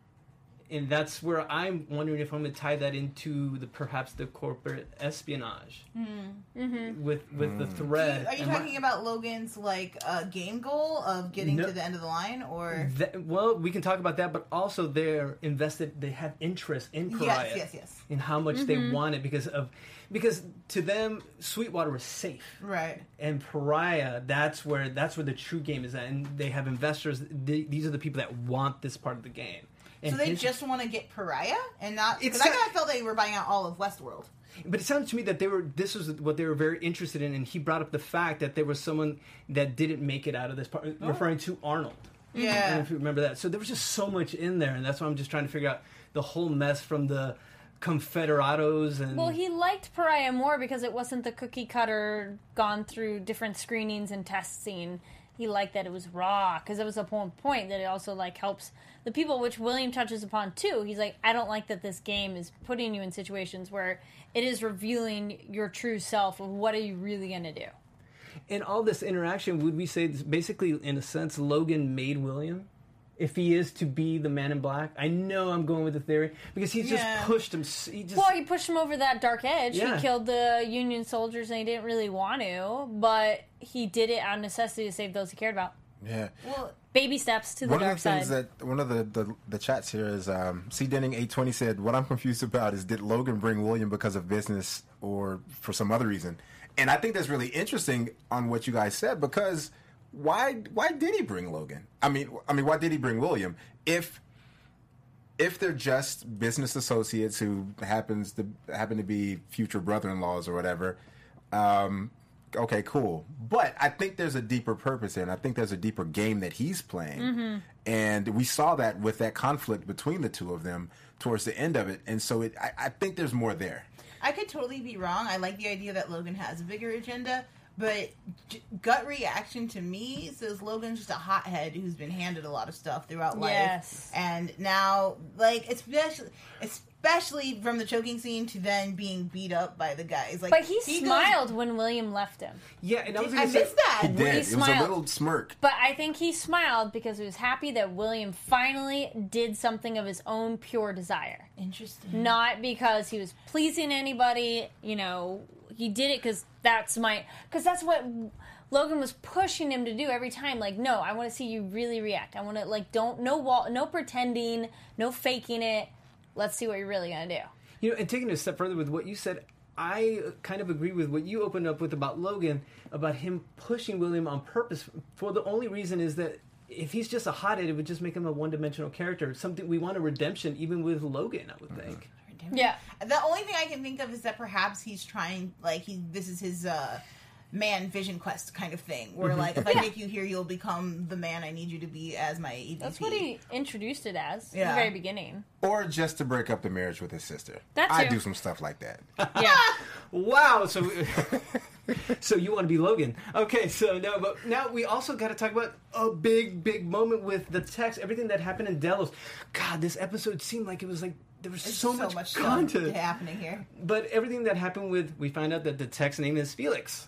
S1: And that's where I'm wondering if I'm going to tie that into the perhaps the corporate espionage with with the thread.
S3: Are you
S1: And my-
S3: talking about Logan's, like, uh, game goal of getting
S1: No.
S3: to the end of the line? Or.
S1: That, well, we can talk about that, but also they're invested. They have interest in Pariah.
S3: Yes, yes, yes.
S1: In how much they want it because of because to them Sweetwater is safe.
S3: Right.
S1: And Pariah, that's where that's where the true game is at, and they have investors. They, these are the people that want this part of the game. And
S3: So they
S1: his-
S3: just want to get Pariah and not.
S1: It's
S3: Because I
S1: not-
S3: kind of felt they were buying out all of Westworld.
S1: but it sounded to me that they were. This was what they were very interested in, and he brought up the fact that there was someone that didn't make it out of this part, referring to Arnold. I don't know
S3: Yeah.
S1: if you remember that. So there was just so much in there, and that's why I'm just trying to figure out the whole mess from the Confederados and.
S4: Well, he liked Pariah more because it wasn't the cookie cutter, gone through different screenings and tests scene. He liked that it was raw because it was a po- point that it also like helps the people, which William touches upon too. He's like, I don't like that this game is putting you in situations where it is revealing your true self of what are you really going to do.
S1: in all this interaction, would we say this basically, in a sense, Logan made William? If he is to be the Man in Black, I know I'm going with the theory because he's just
S3: Yeah.
S1: pushed him. s- He just
S4: Well, he pushed him over that dark edge.
S1: Yeah.
S4: He killed the Union soldiers and he didn't really want to, but he did it out of necessity to save those he cared about.
S5: Yeah.
S3: Well,
S4: Baby steps to the
S5: One of
S4: dark
S5: the things
S4: side.
S5: that one of the, the, the chats here is um, C Denning eight twenty said, "What I'm confused about is did Logan bring William because of business or for some other reason?" And I think that's really interesting on what you guys said because why why did he bring Logan? I mean, I mean, why did he bring William if if they're just business associates who happens to happen to be future brother-in-laws or whatever? Um, okay, cool. But I think there's a deeper purpose there, and I think there's a deeper game that he's playing.
S4: Mm-hmm.
S5: And we saw that with that conflict between the two of them towards the end of it. And so it, I, I think there's more there.
S3: I could totally be wrong. I like the idea that Logan has a bigger agenda, but j- gut reaction to me says Logan's just a hothead who's been handed a lot of stuff throughout life.
S4: Yes.
S3: And now, like, especially, especially from the choking scene to then being beat up by the guys. Like,
S4: But he,
S3: goes-
S4: smiled when William left him.
S1: Yeah, and I was
S3: I
S1: gonna say,
S3: missed that.
S5: He did.
S4: He
S5: It was a
S4: smiled.
S5: little smirk.
S4: But I think he smiled because he was happy that William finally did something of his own pure desire.
S3: Interesting.
S4: Not because he was pleasing anybody, you know, he did it because that's my, because that's what Logan was pushing him to do every time. Like, no, I want to see you really react. I want to, like, don't, no wall, no pretending, no faking it. Let's see what you're really going to do.
S1: You know, and taking it a step further with what you said, I kind of agree with what you opened up with about Logan, about him pushing William on purpose. For the only reason is that if he's just a hothead, it would just make him a one-dimensional character. Something we want a redemption, even with Logan, I would think.
S4: Yeah.
S3: The only thing I can think of is that perhaps he's trying, like, he this is his uh, man vision quest kind of thing, where, like, if I take you here, you'll become the man I need you to be as my E V P.
S4: That's what he introduced it as in
S3: Yeah.
S4: the very beginning.
S5: Or just to break up the marriage with his sister.
S4: That
S5: I
S4: too.
S5: do some stuff like that.
S4: Yeah.
S1: Wow, so so you want to be Logan. Okay, so no, but now we also got to talk about a big, big moment with the text, everything that happened in Delos. God, this episode seemed like it was like there was
S3: There's
S1: so, much,
S3: stuff
S1: content.
S3: happening here.
S1: But everything that happened with, we find out that the tech's name is Felix.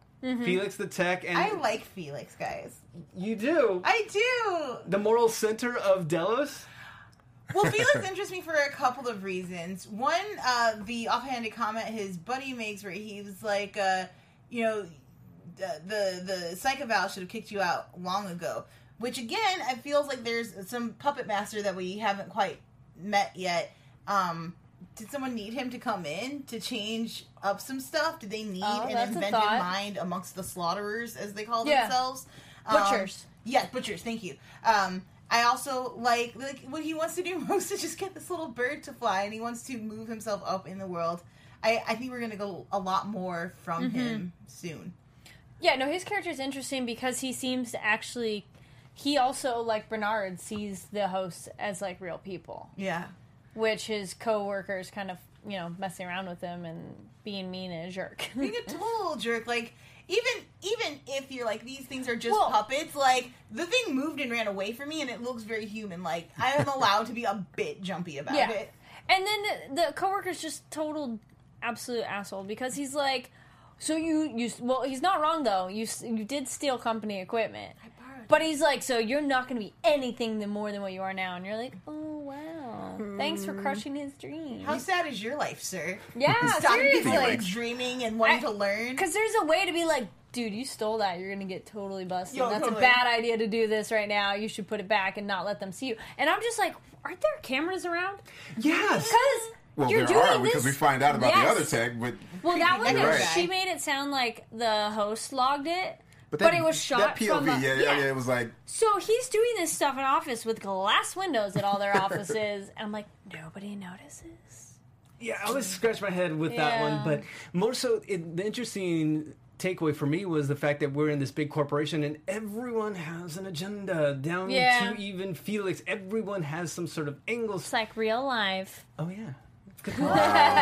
S1: Felix the tech, and
S3: I like Felix, guys.
S1: you do.
S3: I do.
S1: The moral center of Delos?
S3: Well, Felix interests me for a couple of reasons. One, uh, the offhanded comment his buddy makes where he was like, uh, you know, the the, the psych eval should have kicked you out long ago. Which, again, it feels like there's some puppet master that we haven't quite met yet. Um, did someone need him to come in to change up some stuff? Did they need
S4: Oh,
S3: an
S4: that's a
S3: inventive
S4: thought.
S3: mind amongst the slaughterers, as they call
S4: Yeah.
S3: themselves?
S4: Butchers.
S3: Um, yes, butchers, thank you. Um, I also like, like what he wants to do most is just get this little bird to fly, and he wants to move himself up in the world. I, I think we're going to go a lot more from
S4: Mm-hmm.
S3: him soon.
S4: Yeah, no, his character is interesting because he seems to actually, he also, like Bernard, sees the hosts as, like, real people.
S3: Yeah.
S4: Which his co-workers kind of, you know, messing around with him and being mean and a jerk.
S3: Being a total jerk, like, even even if you're like, these things are just
S4: Well-
S3: puppets, like, the thing moved and ran away from me, and it looks very human. Like, I am allowed to be a bit jumpy about
S4: Yeah.
S3: it.
S4: And then the, the co-worker's just total absolute asshole because he's like, so you, you, well, he's not wrong though. You, s- you did steal company equipment. But he's like, so you're not going to be anything more than what you are now. And you're like, oh, wow. Thanks for crushing his dreams.
S3: How sad is your life, sir?
S4: Yeah,
S3: Stop
S4: seriously.
S3: like dreaming and wanting
S4: I-
S3: to learn.
S4: Because there's a way to be like, dude, you stole that. You're going to get totally busted.
S3: Yo,
S4: That's
S3: totally.
S4: a bad idea to do this right now. You should put it back and not let them see you. And I'm just like, aren't there cameras around?
S1: Yes.
S4: Because
S5: Well,
S4: you're
S5: there
S4: doing
S5: are
S4: this.
S5: because we find out about
S4: Yes.
S5: the other tech, but
S4: Well, that one,
S3: You're
S4: was-
S3: right.
S4: she made it sound like the host logged it.
S5: but,
S4: But it was shot
S5: that P O V.
S4: from a-
S5: yeah, yeah,
S4: yeah.
S5: yeah, it was like
S4: So he's doing this stuff in office with glass windows at all their offices. And I'm like, nobody notices.
S1: Yeah, I was scratching my head with that
S4: Yeah.
S1: one, but more so, it, the interesting takeaway for me was the fact that we're in this big corporation and everyone has an agenda, down
S4: Yeah.
S1: to even Felix. Everyone has some sort of angle.
S4: It's like real life.
S1: Oh yeah, good point.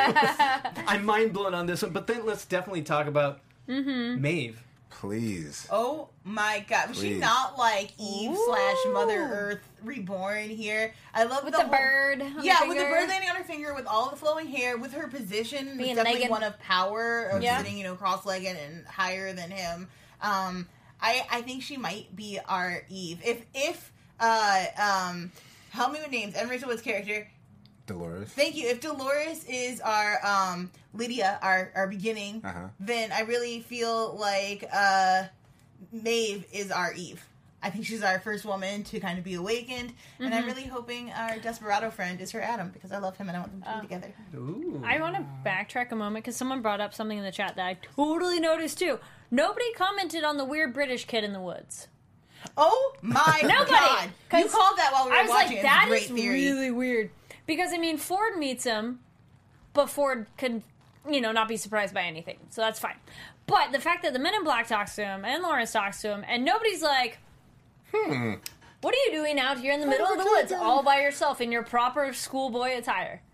S1: I'm mind blown on this one, but then let's definitely talk about
S4: Mm-hmm.
S1: Maeve.
S5: please.
S3: Oh my god, was she
S5: Please.
S3: not like Eve slash Mother
S4: Ooh.
S3: Earth reborn here? I love
S4: With
S3: the,
S4: the,
S3: whole-
S4: bird. on
S3: Yeah,
S4: the
S3: with the
S4: finger.
S3: bird landing on her finger, with all the flowing hair, with her position,
S4: Being
S3: it's definitely
S4: naked.
S3: one of power, of
S4: Yeah.
S3: sitting, you know, cross-legged and higher than him. Um, I I think she might be our Eve. If if uh um, help me with names. Evan Rachel Wood's character.
S5: Dolores.
S3: Thank you. If Dolores is our um, Lydia, our our beginning,
S5: Uh-huh.
S3: then I really feel like uh, Maeve is our Eve. I think she's our first woman to kind of be awakened, and I'm really hoping our Desperado friend is her Adam, because I love him and I want them to be together.
S1: Ooh.
S4: I want to backtrack a moment because someone brought up something in the chat that I totally noticed too. Nobody commented on the weird British kid in the woods.
S3: Oh my
S4: Nobody!
S3: god! You
S4: 'Cause
S3: called that while we were
S4: I was
S3: watching.
S4: like,
S3: It's
S4: that
S3: a great
S4: is
S3: theory.
S4: really weird. Because, I mean, Ford meets him, but Ford could, you know, not be surprised by anything. So that's fine. But the fact that the Men in Black talks to him and Lawrence talks to him, and nobody's like, hmm, what are you doing out here in the middle of the woods all by yourself in your proper schoolboy attire?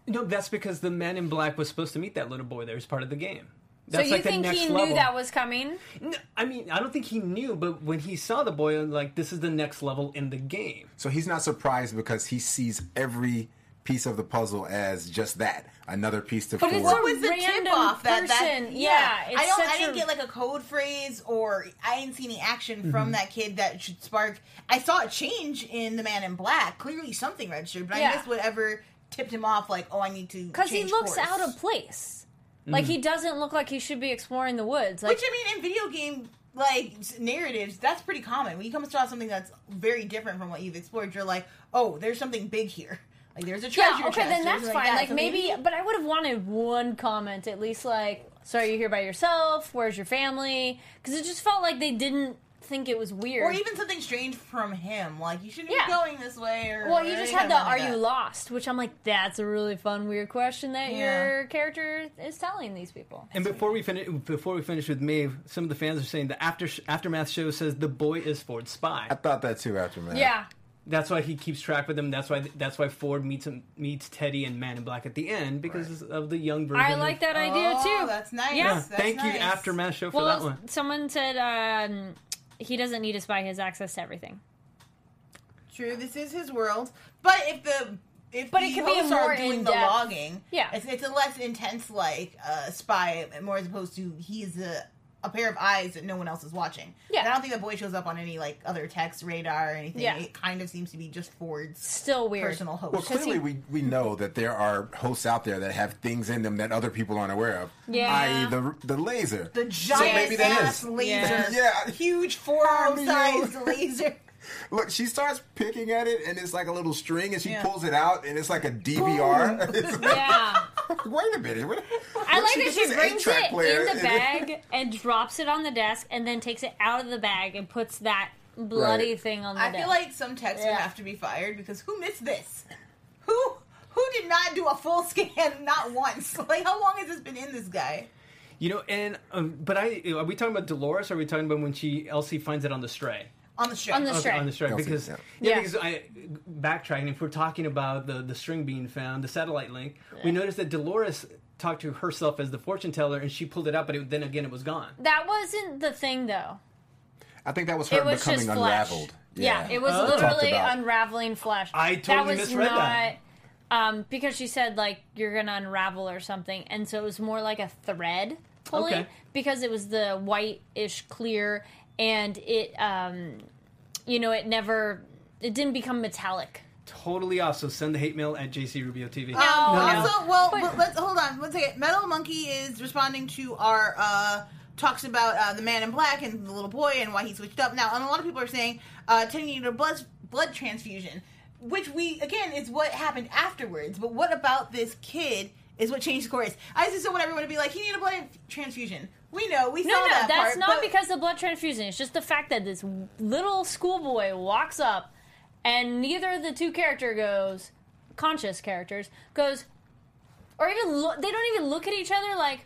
S1: No, that's because the man in black was supposed to meet that little boy there as part of the game.
S4: So
S1: That's
S4: you
S1: like the
S4: think
S1: next
S4: he
S1: level.
S4: knew that was coming?
S1: No, I mean, I don't think he knew, but when he saw the boy, like, this is the next level in the game.
S5: So he's not surprised because he sees every piece of the puzzle as just that, another piece to
S4: But
S5: forward.
S4: it's
S3: What was the
S4: random
S3: tip off that that
S4: person. Yeah, it's
S3: I don't
S4: such
S3: I didn't
S4: a-
S3: get like a code phrase or I didn't see any action
S1: Mm-hmm.
S3: from that kid that should spark. I saw a change in the Man in Black. Clearly something registered, but
S4: Yeah.
S3: I missed whatever tipped him off like, oh, I need to
S4: Because he
S3: change
S4: looks
S3: course.
S4: out of place. Like, he doesn't look like he should be exploring the woods. Like,
S3: Which I mean, in video game like s- narratives, that's pretty common. When you come across something that's very different from what you've explored, you're like, oh, there's something big here. Like there's a treasure
S4: yeah, okay,
S3: chest.
S4: then
S3: there's
S4: that's
S3: like
S4: fine.
S3: that.
S4: Like,
S3: So
S4: maybe, but I would have wanted one comment at least, like, so are you here by yourself? Where's your family? Because it just felt like they didn't think it was weird.
S3: or even something strange from him, like you shouldn't
S4: Yeah.
S3: be going this way. Or
S4: Well, you
S3: or
S4: just
S3: any
S4: had the
S3: kind of
S4: "Are
S3: like
S4: you
S3: that.
S4: lost?" which I'm like, that's a really fun, weird question that
S3: Yeah.
S4: your character is telling these people.
S1: And before we finish, before we finish with Maeve, some of the fans are saying the after aftermath show says the boy is Ford's spy.
S5: I thought that too after man.
S4: Yeah,
S1: That's why he keeps track with them. That's why that's why Ford meets him, meets Teddy and Man in Black at the end because of the young version.
S4: I like
S1: of,
S4: that idea
S3: Oh,
S4: too.
S3: that's nice.
S4: Yeah.
S3: That's
S1: Thank you,
S3: nice.
S1: Aftermath show, for
S4: Well,
S1: that one.
S4: someone said um, he doesn't need a spy; he has access to everything.
S3: True, this is his world. But if the if
S4: But
S3: the
S4: it could be a
S3: hosts
S4: more
S3: are doing the
S4: in-depth-
S3: logging,
S4: Yeah.
S3: it's, it's a less intense like uh, spy, more as opposed to he's a, a pair of eyes that no one else is watching.
S4: Yeah.
S3: And I don't think the boy shows up on any like other text radar or anything.
S4: Yeah.
S3: It kind of seems to be just Ford's
S4: Still weird.
S3: personal host.
S5: Well,
S4: 'Cause
S5: clearly
S4: he-
S5: we, we know that there are hosts out there that have things in them that other people aren't aware of.
S4: Yeah.
S5: that is the the laser.
S3: the giant
S5: maybe that
S3: ass
S5: is.
S3: laser,
S4: Yeah.
S5: Yeah.
S3: huge forearm
S5: Army,
S3: sized
S5: yo.
S3: laser.
S5: Look, she starts picking at it, and it's like a little string, and she
S3: Yeah.
S5: pulls it out, and it's like a D V R. It's like,
S4: Yeah.
S5: wait a minute. What,
S4: I like that
S5: gets
S4: she
S5: this
S4: brings
S5: eight-track
S4: it
S5: player,
S4: in the
S5: and then-
S4: bag and drops it on the desk and then takes it out of the bag and puts that bloody
S5: Right.
S4: thing on the
S3: I
S4: desk.
S3: feel like some techs would
S4: Yeah.
S3: have to be fired because who missed this? Who who did not do a full scan not once? Like how long has this been in this guy?
S1: You know, and um, but I are we talking about Dolores? Or are we talking about when she Elsie finds it on the stray?
S3: On the show.
S4: On the
S1: Okay,
S4: stray.
S1: on the stray
S5: Elsie,
S1: because
S5: yeah.
S1: yeah,
S4: Yeah.
S1: because I backtracking. If we're talking about the the string being found, the satellite link, we noticed that Dolores talked to herself as the fortune teller, and she pulled it up, but it, then again, it was gone.
S4: That wasn't the thing, though.
S5: I think that was her
S4: It was
S5: becoming
S4: just flesh.
S5: unraveled.
S4: Yeah, it was
S1: Oh.
S5: Talked
S4: literally
S5: about.
S4: unraveling flesh.
S1: I
S4: that
S1: totally
S4: was
S1: misread
S4: not,
S1: that.
S4: Um, because she said like you're gonna unravel or something, and so it was more like a thread pulling
S1: Okay.
S4: because it was the white-ish clear, and it, um, you know, it never, it didn't become metallic.
S1: Totally off. So send the hate mail at J C Rubio T V.
S3: Um,
S4: no.
S3: Also, well,
S4: But-
S3: but let's hold on one second. Metal Monkey is responding to our uh, talks about uh, the Man in Black and the little boy and why he switched up. Now, and a lot of people are saying uh, Teddy needed a blood blood transfusion, which we again is what happened afterwards. But what about this kid is what changed the course? I just don't want everyone to be like he needed a blood transfusion. We know, we
S4: No,
S3: saw
S4: no,
S3: that
S4: that's
S3: part,
S4: not
S3: but-
S4: because of blood transfusion. It's just the fact that this little schoolboy walks up, and neither of the two character goes, conscious characters goes, or even look. They don't even look at each other like,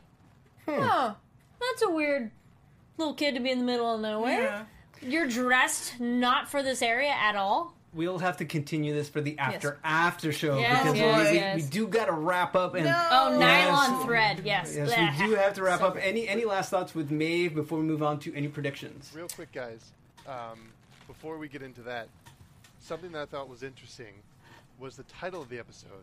S4: oh, that's a weird little kid to be in the middle of nowhere.
S3: Yeah.
S4: You're dressed not for this area at all.
S1: We'll have to continue this for the after after show
S4: Yes,
S1: because
S3: yes,
S1: we, we,
S4: yes.
S1: we do got to wrap up. And
S3: No.
S4: Oh,
S1: Yes.
S4: nylon thread. Yes,
S1: yes,
S4: Blech.
S1: we do have to wrap
S4: So
S1: up.
S4: good.
S1: Any any last thoughts with Maeve before we move on to any predictions?
S6: Real quick, guys. Um, before we get into that, something that I thought was interesting was the title of the episode,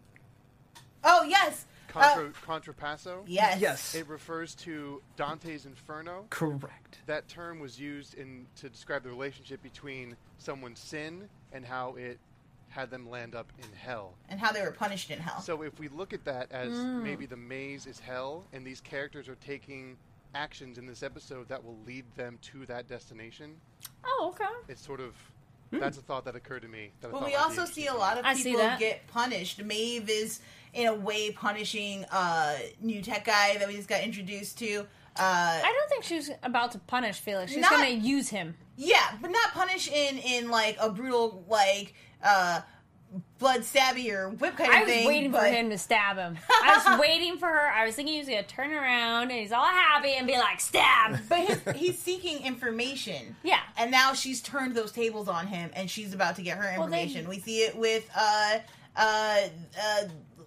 S3: Oh yes,
S6: Contra,
S3: uh,
S6: Contrapasso.
S3: yes,
S1: Yes,
S6: It refers to Dante's Inferno.
S1: correct.
S6: That term was used in to describe the relationship between someone's sin and how it had them land up in hell.
S3: and how they were punished in hell.
S6: So if we look at that as maybe the maze is hell, and these characters are taking actions in this episode that will lead them to that destination,
S4: Oh, okay.
S6: it's sort of that's a thought that occurred to me. That I
S3: Well,
S6: thought
S3: we
S6: might be
S3: also see a
S6: interesting.
S3: lot of
S4: I see
S3: people
S4: that.
S3: get punished. Maeve is, in a way, punishing uh, new tech guy that we just got introduced to. Uh,
S4: I don't think she's about to punish Felix. She's
S3: Not-
S4: going to use him.
S3: yeah, but not punish in, in like a brutal, like, uh, blood stabby or whip kind of
S4: I was
S3: thing.
S4: waiting for
S3: but-
S4: him to stab him. I was waiting for her. I was thinking he was going to turn around and he's all happy and be like, stab!
S3: But his, he's seeking information.
S4: Yeah.
S3: And now she's turned those tables on him, and she's about to get her
S4: Well, they-
S3: information. We see it with uh, uh, uh,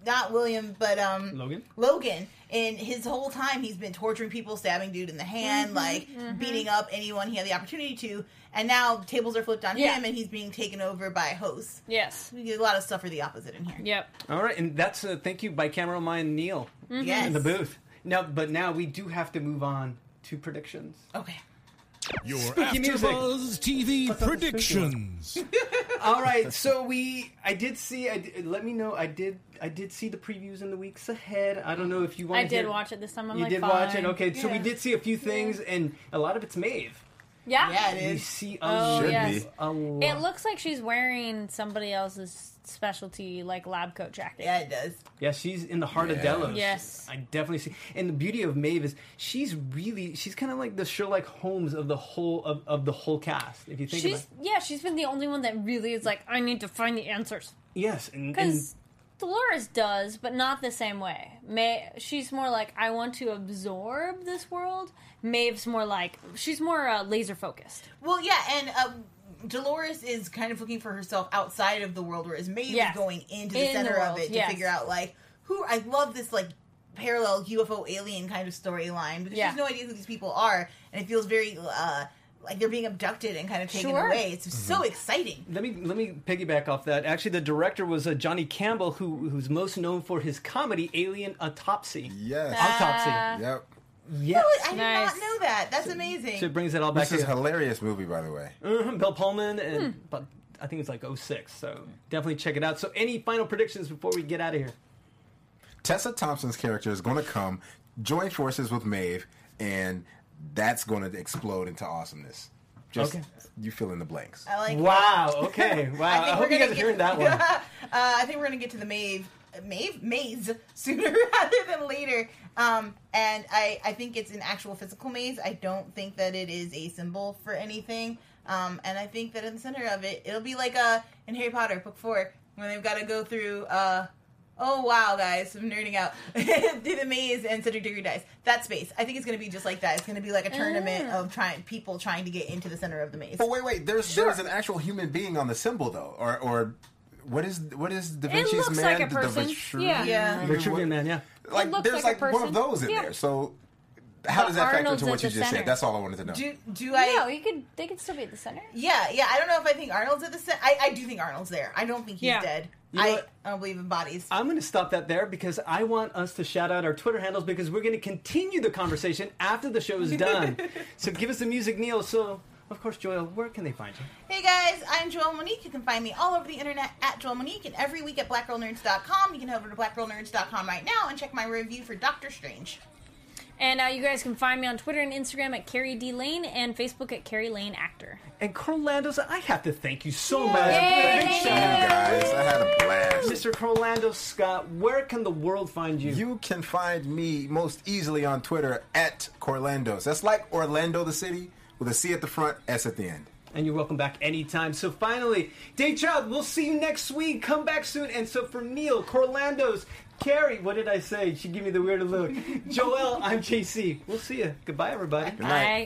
S3: not William, but um,
S1: Logan?
S3: Logan. And his whole time, he's been torturing people, stabbing dude in the hand,
S4: Mm-hmm,
S3: like
S4: mm-hmm.
S3: beating up anyone he had the opportunity to. And now tables are flipped on
S4: Yeah.
S3: him, and he's being taken over by hosts.
S4: Yes.
S3: We get a lot of stuff for the opposite in here.
S4: Yep.
S1: All right, and that's a thank you by camera man Neil
S4: Mm-hmm.
S3: Yes.
S1: in the booth. Now, but now we do have to move on to predictions.
S3: Okay.
S2: Your
S1: Spooky music.
S2: AfterBuzz T V
S1: What's up with
S2: predictions.
S1: All right, so we, I did see. I did, let me know. I did. I did see the previews in the weeks ahead. I don't know if you want.
S4: I did
S1: hear,
S4: watch it this time. I'm
S1: You
S4: like,
S1: did
S4: fine.
S1: watch it. Okay, so we
S3: Yeah.
S1: did see a few things, and a lot of it's Maeve.
S4: Yeah.
S3: Yeah, it
S1: We
S3: is.
S1: see a,
S4: Oh,
S5: Should
S4: yes.
S5: be.
S1: a lot.
S4: It looks like she's wearing somebody else's specialty, like lab coat jacket.
S3: Yeah, it does.
S1: Yeah, she's in the heart of
S5: Yeah.
S1: Delos.
S4: Yes.
S1: I definitely see. And the beauty of Maeve is she's really she's kind of like the Sherlock Holmes of the whole of, of the whole cast. If you think
S4: She's
S1: about it.
S4: yeah, she's been the only one that really is like, I need to find the answers.
S1: Yes, and, and
S4: Because Dolores does, but not the same way. May she's more like, I want to absorb this world. Maeve's more like, she's more uh, laser focused.
S3: Well, yeah, and uh, Dolores is kind of looking for herself outside of the world, whereas Maeve
S4: Yes.
S3: is going into the
S4: In the
S3: center
S4: world,
S3: of it to
S4: yes.
S3: figure out, like, who. I love this, like, parallel U F O alien kind of storyline because
S4: Yeah.
S3: she has no idea who these people are, and it feels very uh, like they're being abducted and kind of taken
S4: Sure.
S3: away. It's so exciting.
S1: let me let me piggyback off that. Actually, the director was uh, Johnny Campbell, who who's most known for his comedy Alien Autopsy.
S5: Yes.
S1: Autopsy.
S5: Yep.
S1: Yes.
S3: I did
S4: Nice.
S3: not know that. That's amazing.
S1: So it brings it all back
S5: This is a
S1: to
S5: hilarious movie, by the way.
S1: uh Bill Pullman, and but I think it's like oh six. So definitely check it out. So any final predictions before we get out of here?
S5: Tessa Thompson's character is going to come, join forces with Maeve, and that's going to explode into awesomeness. Just
S1: Okay.
S5: you fill in the blanks.
S3: I like
S1: Wow. Okay. Wow. I,
S3: think
S1: hope
S3: we're
S1: you
S3: gonna
S1: guys are
S3: get-
S1: hearing that one.
S3: uh, I think we're gonna get to the Maeve, Maeve, maze sooner rather than later. Um, and I, I think it's an actual physical maze. I don't think that it is a symbol for anything. Um, and I think that in the center of it, it'll be like uh in Harry Potter book four when they've got to go through. Uh, oh wow, guys, I'm nerding out. Through the maze and Cedric Diggory dies. That space. I think it's gonna be just like that. It's gonna be like a tournament
S4: Ah.
S3: of trying people trying to get into the center of the maze.
S5: But wait, wait. There's there's an actual human being on the symbol, though, or or what is what is Da Vinci's
S4: looks
S5: man?
S4: like a
S5: The
S4: person.
S5: Vitruvian
S4: Yeah.
S3: Yeah.
S5: Man?
S1: Vitruvian Man. Yeah.
S5: Like
S4: looks
S5: there's
S4: like a
S5: like, one of
S4: person.
S5: those in
S4: Yeah.
S5: there. So how
S4: But
S5: does that factor
S4: Arnold's
S5: into what
S4: at
S5: you
S4: the
S5: just
S4: center.
S5: said? That's all I wanted to know.
S3: Do do I?
S4: no, you could. They could still be at the center.
S3: Yeah, yeah. I don't know if I think Arnold's at the center. I, I do think Arnold's there. I don't think he's
S4: Yeah.
S3: dead.
S1: You know
S3: I,
S1: what?
S3: I don't believe in bodies.
S1: I'm going to stop that there because I want us to shout out our Twitter handles because we're going to continue the conversation after the show is done. So give us the music, Neil. So, of course, Joel, where can they find you?
S3: Hey guys, I'm Joelle Monique. You can find me all over the internet at Joelle Monique and every week at black girl nerds dot com. You can head over to black girl nerds dot com right now and check my review for Doctor Strange.
S4: And uh, you guys can find me on Twitter and Instagram at Carrie D Lane and Facebook at Carrie Lane Actor.
S1: And Carl Landos, I have to thank you so much.
S4: Yay!
S1: Big
S5: Thank
S1: shout
S5: you
S1: out.
S5: guys. I had a blast.
S1: Mister Carl Landos Scott, where can the world find you?
S5: You can find me most easily on Twitter at Corlandos. That's like Orlando, the city, with a C at the front, S at the end.
S1: And you're welcome back anytime. So finally, Dave Child, we'll see you next week. Come back soon. And so for Neil, Corlandos, Carrie, what did I say? She gave me the weird look. Joel, I'm J C. We'll see you. Goodbye, everybody.
S5: Good night.
S4: Bye.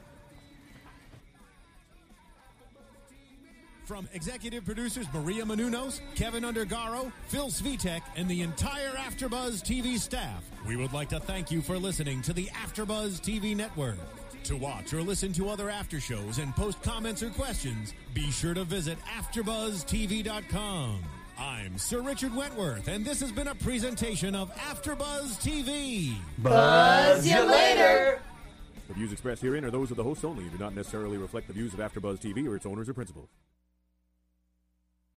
S2: From executive producers Maria Menounos, Kevin Undergaro, Phil Svitek, and the entire AfterBuzz T V staff, we would like to thank you for listening to the AfterBuzz T V network. To watch or listen to other after shows and post comments or questions, be sure to visit after buzz T V dot com. I'm Sir Richard Wentworth, and this has been a presentation of AfterBuzz T V.
S1: Buzz you later.
S7: The views expressed herein are those of the hosts only and do not necessarily reflect the views of AfterBuzz T V or its owners or principals.